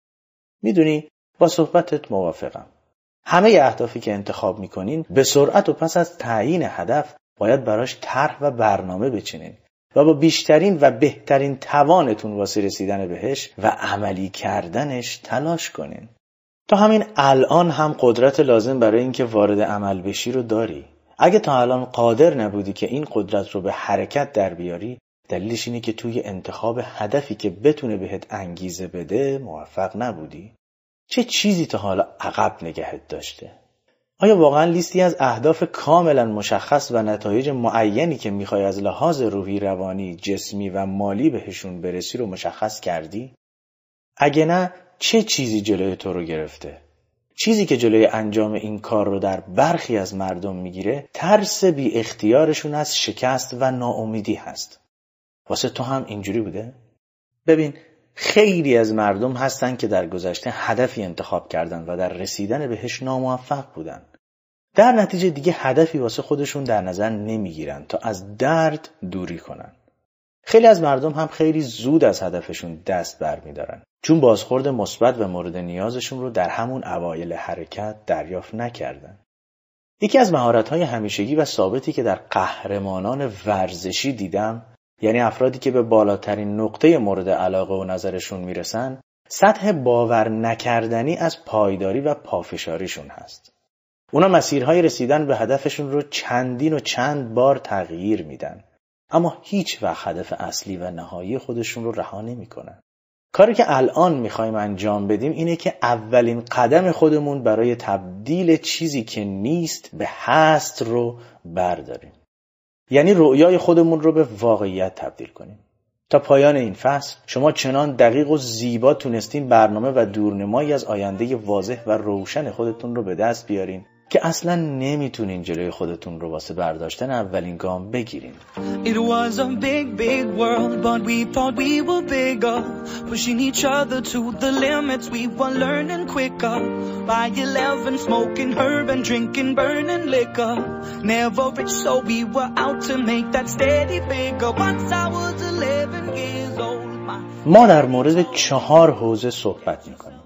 میدونی، با صحبتت موافقم. همه اهدافی که انتخاب میکنین به سرعت و پس از تعیین هدف باید براش طرح و برنامه بچینین و با بیشترین و بهترین توانتون واسه رسیدن بهش و عملی کردنش تلاش کنین. تا همین الان هم قدرت لازم برای اینکه وارد عمل بشی رو داری. اگه تا الان قادر نبودی که این قدرت رو به حرکت در بیاری، دلیلش اینه که توی انتخاب هدفی که بتونه بهت انگیزه بده موفق نبودی. چه چیزی تا حالا عقب نگهت داشته؟ آیا واقعا لیستی از اهداف کاملا مشخص و نتایج معینی که میخوای از لحاظ روحی، روانی، جسمی و مالی بهشون برسی رو مشخص کردی؟ اگه نه، چه چیزی جلوی تو رو گرفته؟ چیزی که جلوی انجام این کار رو در برخی از مردم میگیره، ترس بی اختیارشون از شکست و ناامیدی هست. واسه تو هم اینجوری بوده؟ ببین، خیلی از مردم هستن که در گذشته هدفی انتخاب کردن و در رسیدن بهش ناموفق بودن. در نتیجه دیگه هدفی واسه خودشون در نظر نمیگیرن تا از درد دوری کنن. خیلی از مردم هم خیلی زود از هدفشون دست برمیدارن، چون بازخورد مثبت و مورد نیازشون رو در همون اوایل حرکت دریافت نکردن. یکی از مهارت‌های همیشگی و ثابتی که در قهرمانان ورزشی دیدم، یعنی افرادی که به بالاترین نقطه مورد علاقه و نظرشون میرسن، سطح باور نکردنی از پایداری و پافشاریشون هست. اونا مسیرهای رسیدن به هدفشون رو چندین و چند بار تغییر میدن، اما هیچ وقت هدف اصلی و نهایی خودشون رو رها نمیکنن. کاری که الان میخوایم انجام بدیم اینه که اولین قدم خودمون برای تبدیل چیزی که نیست به هست رو برداریم. یعنی رؤیای خودمون رو به واقعیت تبدیل کنیم. تا پایان این فصل شما چنان دقیق و زیبا تونستین برنامه و دورنمایی از آینده واضح و روشن خودتون رو به دست بیارین که اصلا نمیتونین جلوی خودتون رو واسه برداشتن اولین گام بگیرین. It was a big big world but we thought we were bigger, pushing each other to the limits, we were learning quicker. By eleven smoking herb and drinking burning liquor, never rich so we were out to make that steady figure. Once I was eleven years old. ما در مورد چهار حوزه صحبت میکنیم.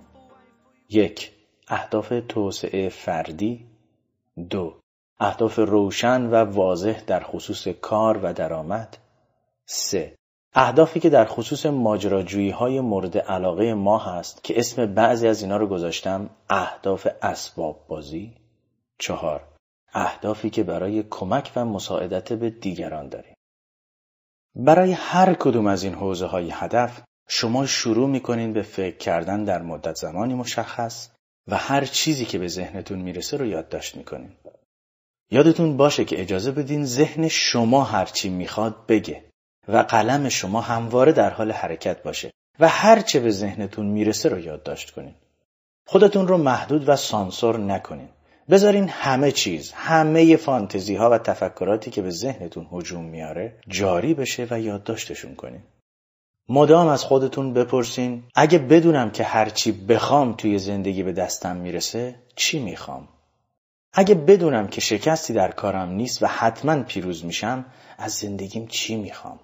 یک، اهداف توسعه فردی. دو، اهداف روشن و واضح در خصوص کار و درآمد. سه، اهدافی که در خصوص ماجراجویی های مورد علاقه ما هست که اسم بعضی از اینا رو گذاشتم اهداف اسباب بازی. چهار، اهدافی که برای کمک و مساعدت به دیگران داریم. برای هر کدوم از این حوزه های هدف شما شروع میکنین به فکر کردن در مدت زمانی مشخص و هر چیزی که به ذهنتون میرسه رو یادداشت میکنین. یادتون باشه که اجازه بدین ذهن شما هر چی میخواد بگه و قلم شما همواره در حال حرکت باشه و هر چه به ذهنتون میرسه رو یادداشت کنین. خودتون رو محدود و سانسور نکنین. بذارین همه چیز، همه فانتزی ها و تفکراتی که به ذهنتون هجوم میاره جاری بشه و یادداشتشون کنین. مدام از خودتون بپرسین اگه بدونم که هرچی بخوام توی زندگی به دستم میرسه چی میخوام؟ اگه بدونم که شکستی در کارم نیست و حتما پیروز میشم از زندگیم چی میخوام؟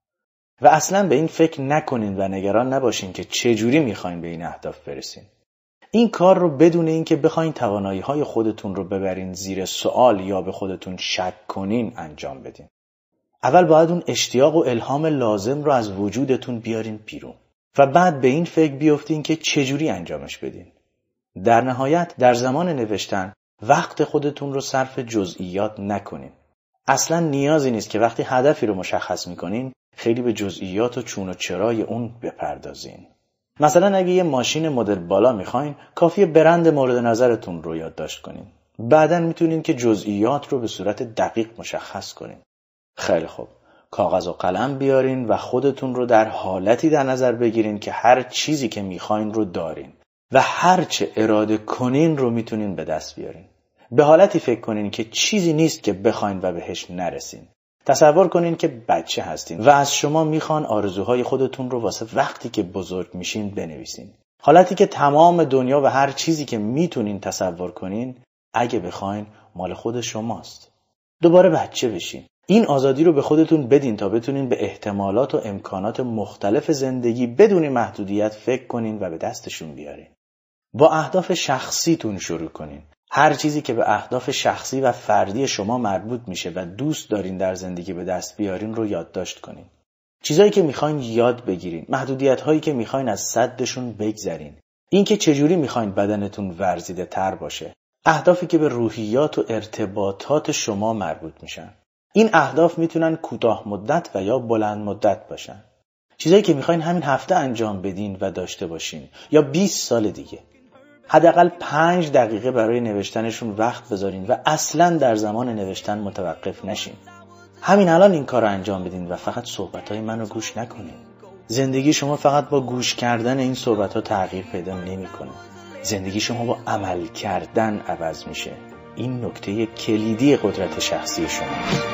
و اصلا به این فکر نکنین و نگران نباشین که چجوری میخواین به این اهداف برسین. این کار رو بدون این که بخواین توانایی های خودتون رو ببرین زیر سوال یا به خودتون شک کنین انجام بدین. اول باید اون اشتیاق و الهام لازم رو از وجودتون بیارین بیرون و بعد به این فکر بیافتین که چجوری انجامش بدین. در نهایت در زمان نوشتن وقت خودتون رو صرف جزئیات نکنین. اصلا نیازی نیست که وقتی هدفی رو مشخص میکنین خیلی به جزئیات و چون و چرای اون بپردازین. مثلا اگه یه ماشین مدل بالا میخواین کافیه برند مورد نظرتون رو یادداشت کنین. بعداً میتونین که جزئیات رو به صورت دقیق مشخص کنین. خیلی خوب، کاغذ و قلم بیارین و خودتون رو در حالتی در نظر بگیرین که هر چیزی که میخواین رو دارین و هر چه اراده کنین رو میتونین به دست بیارین. به حالتی فکر کنین که چیزی نیست که بخواین و بهش نرسین. تصور کنین که بچه هستین و از شما میخوان آرزوهای خودتون رو واسه وقتی که بزرگ میشین بنویسین. حالتی که تمام دنیا و هر چیزی که میتونین تصور کنین اگه بخواین مال خود شماست. دوباره بچه بشین. این آزادی رو به خودتون بدین تا بتونین به احتمالات و امکانات مختلف زندگی بدون محدودیت فکر کنین و به دستشون بیارین. با اهداف شخصیتون شروع کنین. هر چیزی که به اهداف شخصی و فردی شما مربوط میشه و دوست دارین در زندگی به دست بیارین رو یادداشت کنین. چیزایی که میخواین یاد بگیرین، محدودیت‌هایی که میخواین از سدشون بگذرین. این که چجوری میخواین بدنتون ورزیده تر باشه. اهدافی که به روحیات و ارتباطات شما مربوط میشن. این اهداف میتونن کوتاه مدت و یا بلند مدت باشن. چیزایی که میخواین همین هفته انجام بدین و داشته باشین یا بیست سال دیگه. حداقل پنج دقیقه برای نوشتنشون وقت بذارین و اصلاً در زمان نوشتن متوقف نشین. همین الان این کار رو انجام بدین و فقط صحبت‌های منو گوش نکنین. زندگی شما فقط با گوش کردن این صحبت‌ها تغییر پیدا نمی‌کنه. زندگی شما با عمل کردن عوض میشه. این نکته کلیدی قدرت شخصی شما.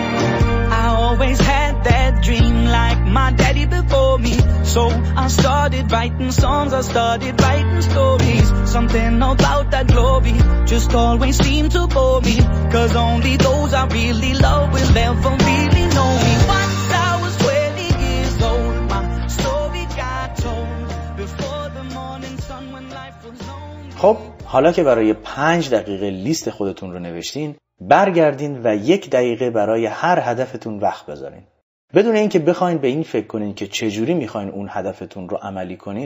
I always had that dream like my daddy before me, so I started writing songs, I started writing stories. Something about that glory just always seemed to bore me, cause only those I really love will ever really know me. Once I was twenty years old, my story got told before the morning sun when life was lonely. خب حالا که برای پنج دقیقه لیست خودتون رو نوشتین، برگردین و یک دقیقه برای هر هدفتون وقت بذارین. بدون اینکه بخواین به این فکر کنین که چجوری میخواین اون هدفتون رو عملی کنین،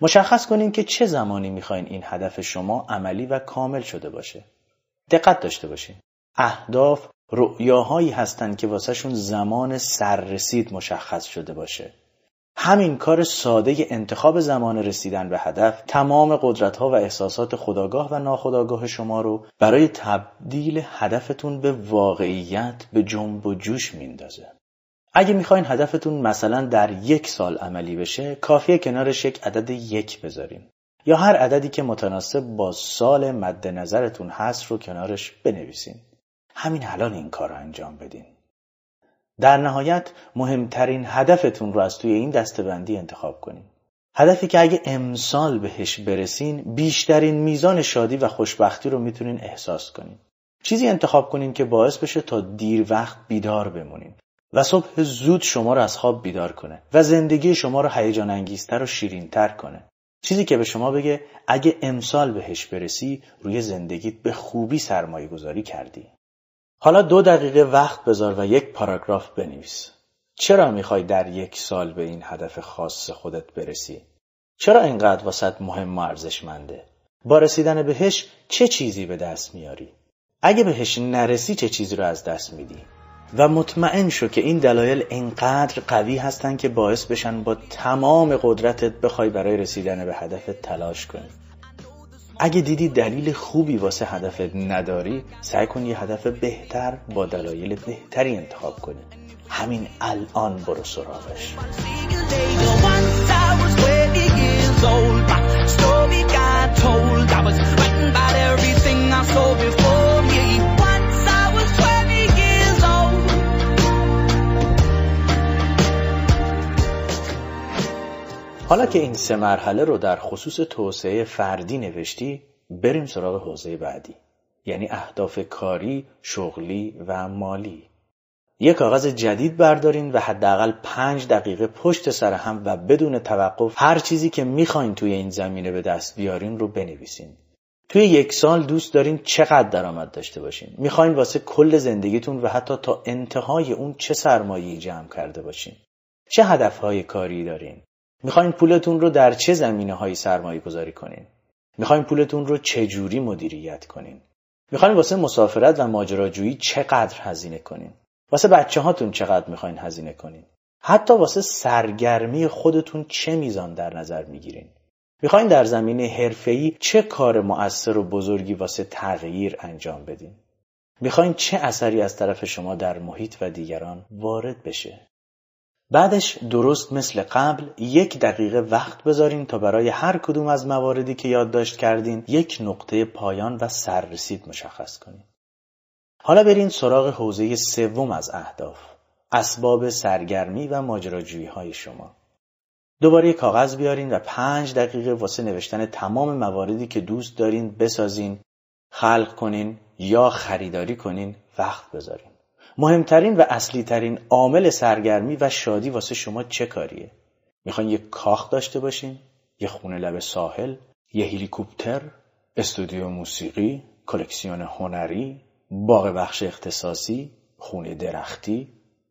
مشخص کنین که چه زمانی میخواین این هدف شما عملی و کامل شده باشه. دقت داشته باشین. اهداف رؤیاهایی هستن که واسه شون زمان سررسید مشخص شده باشه. همین کار ساده انتخاب زمان رسیدن به هدف تمام قدرت‌ها و احساسات خودآگاه و ناخودآگاه شما رو برای تبدیل هدفتون به واقعیت به جنب و جوش میندازه. اگه میخواین هدفتون مثلا در یک سال عملی بشه، کافیه کنارش یک عدد یک بذارین یا هر عددی که متناسب با سال مد نظرتون هست رو کنارش بنویسین. همین الان این کار رو انجام بدین. در نهایت مهمترین هدفتون رو از توی این دسته‌بندی انتخاب کنین. هدفی که اگه امسال بهش برسین بیشترین میزان شادی و خوشبختی رو میتونین احساس کنین. چیزی انتخاب کنین که باعث بشه تا دیر وقت بیدار بمونین و صبح زود شما رو از خواب بیدار کنه و زندگی شما رو هیجان انگیزتر و شیرین‌تر کنه. چیزی که به شما بگه اگه امسال بهش برسی روی زندگیت به خوبی سرمایه گذاری کردی. حالا دو دقیقه وقت بذار و یک پاراگراف بنویس. چرا میخوای در یک سال به این هدف خاص خودت برسی؟ چرا اینقدر واسط مهم و ارزشمنده؟ با رسیدن بهش چه چیزی به دست میاری؟ اگه بهش نرسی چه چیزی رو از دست میدی؟ و مطمئن شو که این دلایل اینقدر قوی هستن که باعث بشن با تمام قدرتت بخوای برای رسیدن به هدفت تلاش کنی. اگه دیدی دلیل خوبی واسه هدفت نداری، سعی کن یه هدف بهتر با دلایل بهتری انتخاب کنی. همین الان برو سراغش. حالا که این سه مرحله رو در خصوص توسعه فردی نوشتی، بریم سراغ حوزه بعدی، یعنی اهداف کاری، شغلی و مالی. یک کاغذ جدید بردارین و حداقل پنج دقیقه پشت سر هم و بدون توقف هر چیزی که میخواین توی این زمینه به دست بیارین رو بنویسین. توی یک سال دوست دارین چقدر درآمد داشته باشین؟ میخواین واسه کل زندگیتون و حتی تا انتهای اون چه سرمایه‌ای جمع کرده باشین؟ چه هدفهای کاری دارین؟ میخواین پولتون رو در چه زمینه‌هایی سرمایه گذاری کنین؟ میخواین پولتون رو چه جوری مدیریت کنین؟ میخواین واسه مسافرت و ماجراجویی چقدر هزینه کنین؟ واسه بچه هاتون چقدر میخواین هزینه کنین؟ حتی واسه سرگرمی خودتون چه میزان در نظر میگیرین؟ میخواین در زمینه حرفه‌ای چه کار مؤثر و بزرگی واسه تغییر انجام بدین؟ میخواین چه اثری از طرف شما در محیط و دیگران وارد بشه؟ بعدش درست مثل قبل یک دقیقه وقت بذارین تا برای هر کدوم از مواردی که یادداشت کردین یک نقطه پایان و سررسید مشخص کنین. حالا برین سراغ حوزه سوم از اهداف، اسباب سرگرمی و ماجراجویی های شما. دوباره یک کاغذ بیارین و پنج دقیقه واسه نوشتن تمام مواردی که دوست دارین بسازین، خلق کنین یا خریداری کنین وقت بذارین. مهمترین و اصلی ترین عامل سرگرمی و شادی واسه شما چه کاریه؟ میخواین یک کاخ داشته باشین؟ یه خونه لب ساحل؟ یه هلیکوپتر؟ استودیو موسیقی؟ کلکسیون هنری؟ باغ بخش اختصاصی؟ خونه درختی؟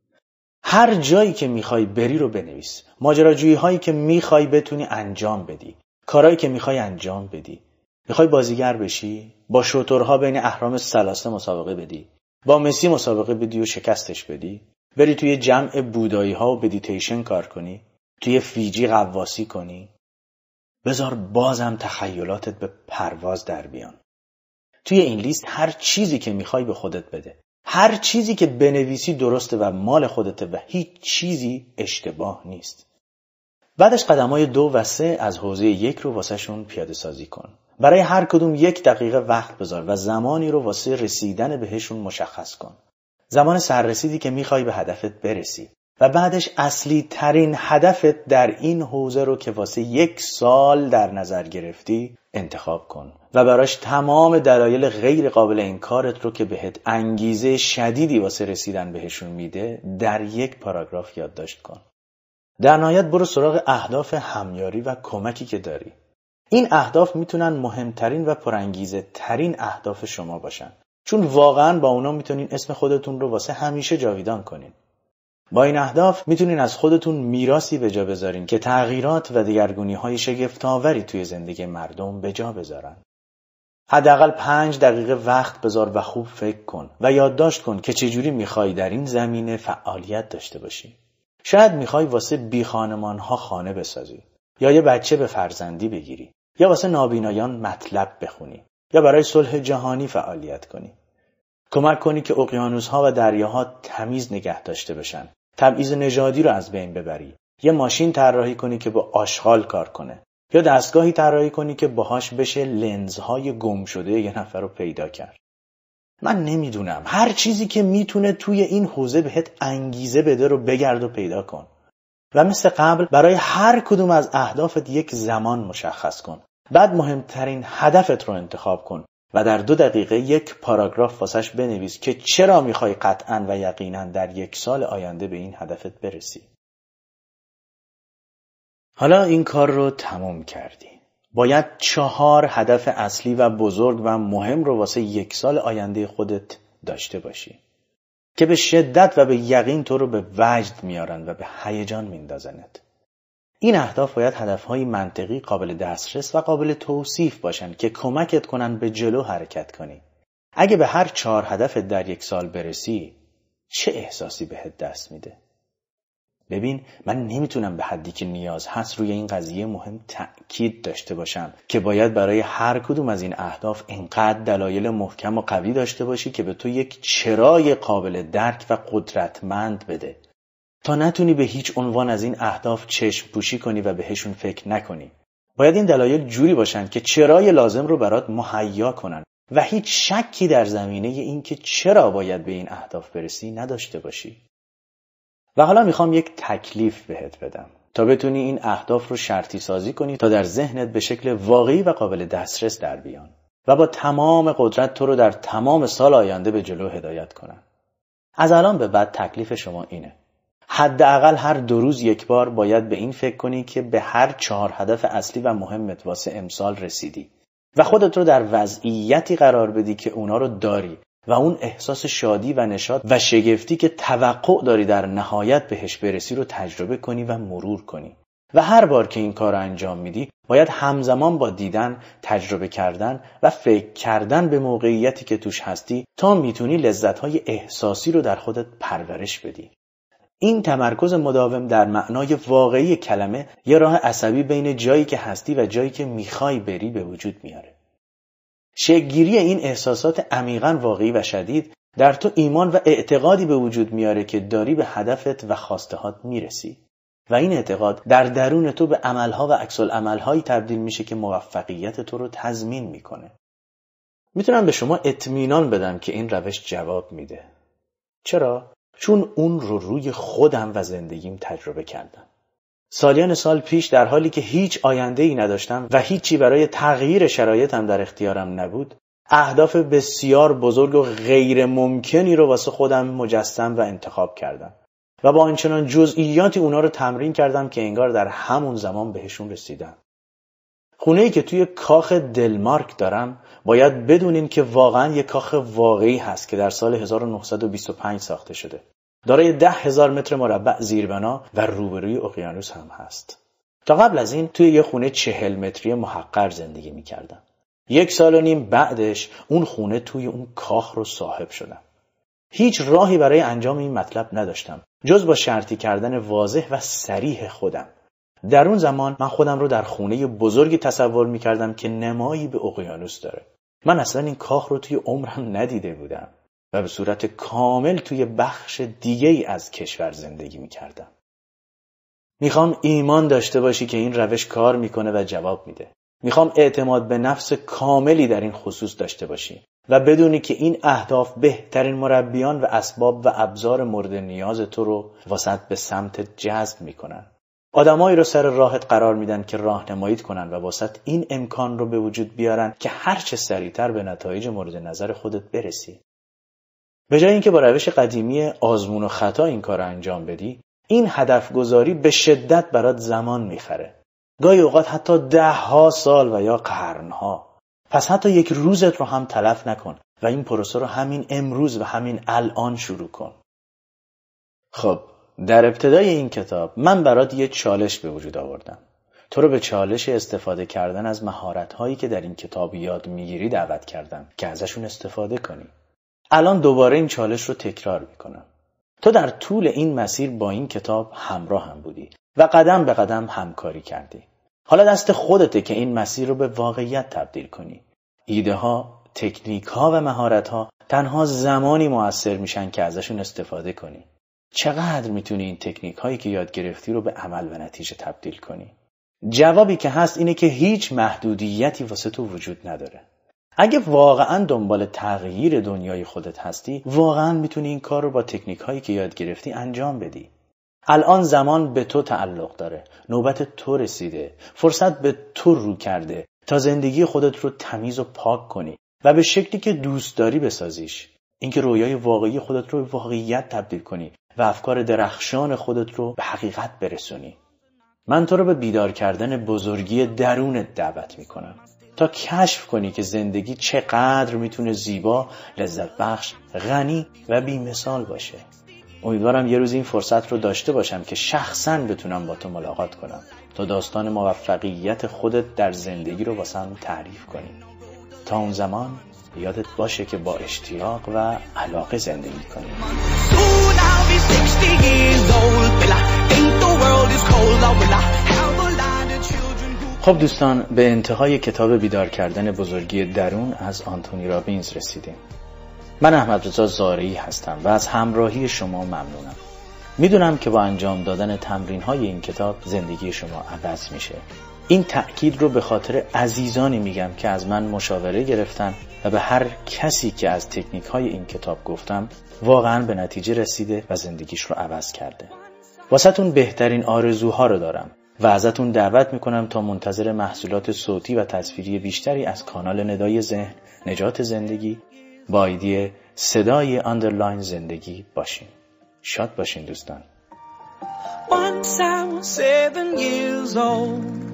هر جایی که میخوای بری رو بنویس. ماجراجویی هایی که میخوای بتونی انجام بدی، کارهایی که میخوای انجام بدی. میخوای بازیگر بشی؟ با شترها بین اهرام ثلاثه مسابقه بدی؟ با مسی مسابقه بدی و شکستش بدی؟ بری توی جمع بودایی ها و مدیتیشن کار کنی؟ توی فیجی غواصی کنی؟ بذار بازم تخیلاتت به پرواز در بیان. توی این لیست هر چیزی که میخوای به خودت بده. هر چیزی که بنویسی درسته و مال خودته و هیچ چیزی اشتباه نیست. بعدش قدمای دو و سه از حوزه یک رو واسه شون پیاده سازی کن. برای هر کدوم یک دقیقه وقت بذار و زمانی رو واسه رسیدن بهشون مشخص کن. زمان سررسیدی که میخوای به هدفت برسی و بعدش اصلی ترین هدفت در این حوزه رو که واسه یک سال در نظر گرفتی انتخاب کن و براش تمام دلایل غیر قابل انکارت رو که بهت انگیزه شدیدی واسه رسیدن بهشون میده در یک پاراگراف یادداشت کن. در نهایت برو سراغ اهداف همیاری و کمکی که داری. این اهداف میتونن مهمترین و پرانگیزه ترین اهداف شما باشن، چون واقعا با اونا میتونین اسم خودتون رو واسه همیشه جاویدان کنین. با این اهداف میتونین از خودتون میراثی به جا بذارین که تغییرات و دگرگونی‌های شگفت‌آوری توی زندگی مردم به جا بذارن. حداقل پنج دقیقه وقت بذار و خوب فکر کن و یادداشت کن که چجوری میخوای در این زمینه فعالیت داشته باشی. شاید میخوای واسه بی خانمانها خانه بسازی، یا یه بچه به فرزندی بگیری، یا واسه نابینایان مطلب بخونی، یا برای صلح جهانی فعالیت کنی. کمک کنی که اقیانوس‌ها و دریاها تمیز نگه داشته بشن. تبعیض نژادی رو از بین ببری. یه ماشین طراحی کنی که با آشغال کار کنه. یا دستگاهی طراحی کنی که باهاش بشه لنزهای گم شده یه نفر رو پیدا کرد. من نمیدونم، هر چیزی که میتونه توی این حوزه بهت انگیزه بده رو بگرد و پیدا کن. و مثل قبل برای هر کدوم از اهدافت یک زمان مشخص کن. بعد مهمترین هدفت رو انتخاب کن و در دو دقیقه یک پاراگراف واسش بنویس که چرا میخوای قطعاً و یقیناً در یک سال آینده به این هدفت برسی. حالا این کار رو تمام کردی. باید چهار هدف اصلی و بزرگ و مهم رو واسه یک سال آینده خودت داشته باشی که به شدت و به یقین تو رو به وجد میارن و به هیجان میندازنت. این اهداف باید هدفهای منطقی، قابل دسترس و قابل توصیف باشن که کمکت کنن به جلو حرکت کنی. اگه به هر چهار هدفت در یک سال برسی، چه احساسی بهت دست میده؟ ببین، من نمیتونم به حدی که نیاز هست روی این قضیه مهم تأکید داشته باشم که باید برای هر کدوم از این اهداف اینقدر دلایل محکم و قوی داشته باشی که به تو یک چرای قابل درک و قدرتمند بده تا نتونی به هیچ عنوان از این اهداف چشم پوشی کنی و بهشون فکر نکنی. باید این دلایل جوری باشن که چرای لازم رو برات مهیا کنن و هیچ شکی در زمینه این که چرا باید به این اهداف برسی نداشته باشی. و حالا میخوام یک تکلیف بهت بدم تا بتونی این اهداف رو شرطی سازی کنی تا در ذهنت به شکل واقعی و قابل دسترس در بیان و با تمام قدرت تو رو در تمام سال آینده به جلو هدایت کنن. از الان به بعد تکلیف شما اینه: حداقل هر دو روز یک بار باید به این فکر کنی که به هر چهار هدف اصلی و مهمت واسه امسال رسیدی و خودت رو در وضعیتی قرار بدی که اونا رو داری و اون احساس شادی و نشاط و شگفتی که توقع داری در نهایت بهش برسی رو تجربه کنی و مرور کنی. و هر بار که این کار رو انجام میدی باید همزمان با دیدن، تجربه کردن و فکر کردن به موقعیتی که توش هستی تا میتونی لذت‌های احساسی رو در خودت پرورش بدی. این تمرکز مداوم در معنای واقعی کلمه یه راه عصبی بین جایی که هستی و جایی که میخوای بری به وجود میاره. شکل‌گیری این احساسات عمیقاً واقعی و شدید در تو ایمان و اعتقادی به وجود میاره که داری به هدفت و خواستهات میرسی و این اعتقاد در درون تو به عملها و عکس‌العمل‌هایی تبدیل میشه که موفقیت تو رو تضمین میکنه. میتونم به شما اطمینان بدم که این روش جواب میده. چرا؟ چون اون رو روی خودم و زندگیم تجربه کردم. سالیان سال پیش در حالی که هیچ آینده‌ای نداشتم و هیچی برای تغییر شرایطم در اختیارم نبود، اهداف بسیار بزرگ و غیر ممکنی رو واسه خودم مجسم و انتخاب کردم و با آنچنان جزئیاتی اونا رو تمرین کردم که انگار در همون زمان بهشون رسیدم. خونه‌ای که توی کاخ دلمارک دارم باید بدونین که واقعاً یک کاخ واقعی هست که در سال هزار و نهصد و بیست و پنج ساخته شده. دارای ده هزار متر مربع زیربنا و روبروی اقیانوس هم هست. تا قبل از این توی یه خونه چهل متری محقر زندگی می‌کردم. یک سال و نیم بعدش اون خونه توی اون کاخ رو صاحب شدم. هیچ راهی برای انجام این مطلب نداشتم جز با شرطی کردن واضح و صریح خودم. در اون زمان من خودم رو در خونه بزرگی تصور می‌کردم که نمایی به اقیانوس داره. من اصلا این کاخ رو توی عمرم ندیده بودم و به صورت کامل توی بخش دیگه‌ای از کشور زندگی می‌کردم. میخوام ایمان داشته باشی که این روش کار میکنه و جواب میده. میخوام اعتماد به نفس کاملی در این خصوص داشته باشی و بدونی که این اهداف بهترین مربیان و اسباب و ابزار مورد نیاز تو رو واسط به سمت جذب میکنن. آدمایی رو سر راهت قرار میدن که راهنماییت کنن و واسط این امکان رو به وجود بیارن که هر چه سریعتر به نتایج مورد نظر خودت برسی. به جای اینکه با روش قدیمی آزمون و خطا این کار رو انجام بدی، این هدف گذاری به شدت برات زمان میخره. گاهی اوقات حتی ده ها سال و یا قرنها. پس حتی یک روزت رو هم تلف نکن و این پروسه رو همین امروز و همین الان شروع کن. خب در ابتدای این کتاب من برات یه چالش به وجود آوردم. تو رو به چالش استفاده کردن از مهارت‌هایی که در این کتاب یاد میگیری دعوت کردم که ازشون استفاده کنی. الان دوباره این چالش رو تکرار میکنم. تو در طول این مسیر با این کتاب همراه هم بودی و قدم به قدم همکاری کردی. حالا دست خودته که این مسیر رو به واقعیت تبدیل کنی. ایده ها، تکنیک ها و مهارت ها تنها زمانی مؤثر میشن که ازشون استفاده کنی. چقدر میتونی این تکنیک هایی که یاد گرفتی رو به عمل و نتیجه تبدیل کنی؟ جوابی که هست اینه که هیچ محدودیتی واسه تو وجود نداره. اگه واقعا دنبال تغییر دنیای خودت هستی، واقعا میتونی این کار رو با تکنیک هایی که یاد گرفتی انجام بدی. الان زمان به تو تعلق داره. نوبت تو رسیده. فرصت به تو رو کرده تا زندگی خودت رو تمیز و پاک کنی و به شکلی که دوست داری بسازیش. اینکه رویای واقعی خودت رو به واقعیت تبدیل کنی و افکار درخشان خودت رو به حقیقت برسونی. من تو رو به بیدار کردن بزرگی درونت دعوت میکنم تا کشف کنی که زندگی چقدر میتونه زیبا، لذت بخش، غنی و بی‌مثال باشه. امیدوارم یه روز این فرصت رو داشته باشم که شخصاً بتونم با تو ملاقات کنم تا داستان موفقیت خودت در زندگی رو واسم تعریف کنی. تا اون زمان یادت باشه که با اشتیاق و علاقه زندگی کنی. خب دوستان، به انتهای کتاب بیدار کردن بزرگی درون از آنتونی رابینز رسیدیم. من احمد رضا زارعی هستم و از همراهی شما ممنونم. میدونم که با انجام دادن تمرین‌های این کتاب زندگی شما عوض میشه. این تأکید رو به خاطر عزیزانی میگم که از من مشاوره گرفتن و به هر کسی که از تکنیک‌های این کتاب گفتم واقعاً به نتیجه رسیده و زندگیش رو عوض کرده. واسهتون بهترین آرزوها رو دارم و ازتون دعوت میکنم تا منتظر محصولات صوتی و تصویری بیشتری از کانال ندای ذهن نجات زندگی با ایدی صدای اندرلاین زندگی باشین. شاد باشین دوستان. Once I was seven years old.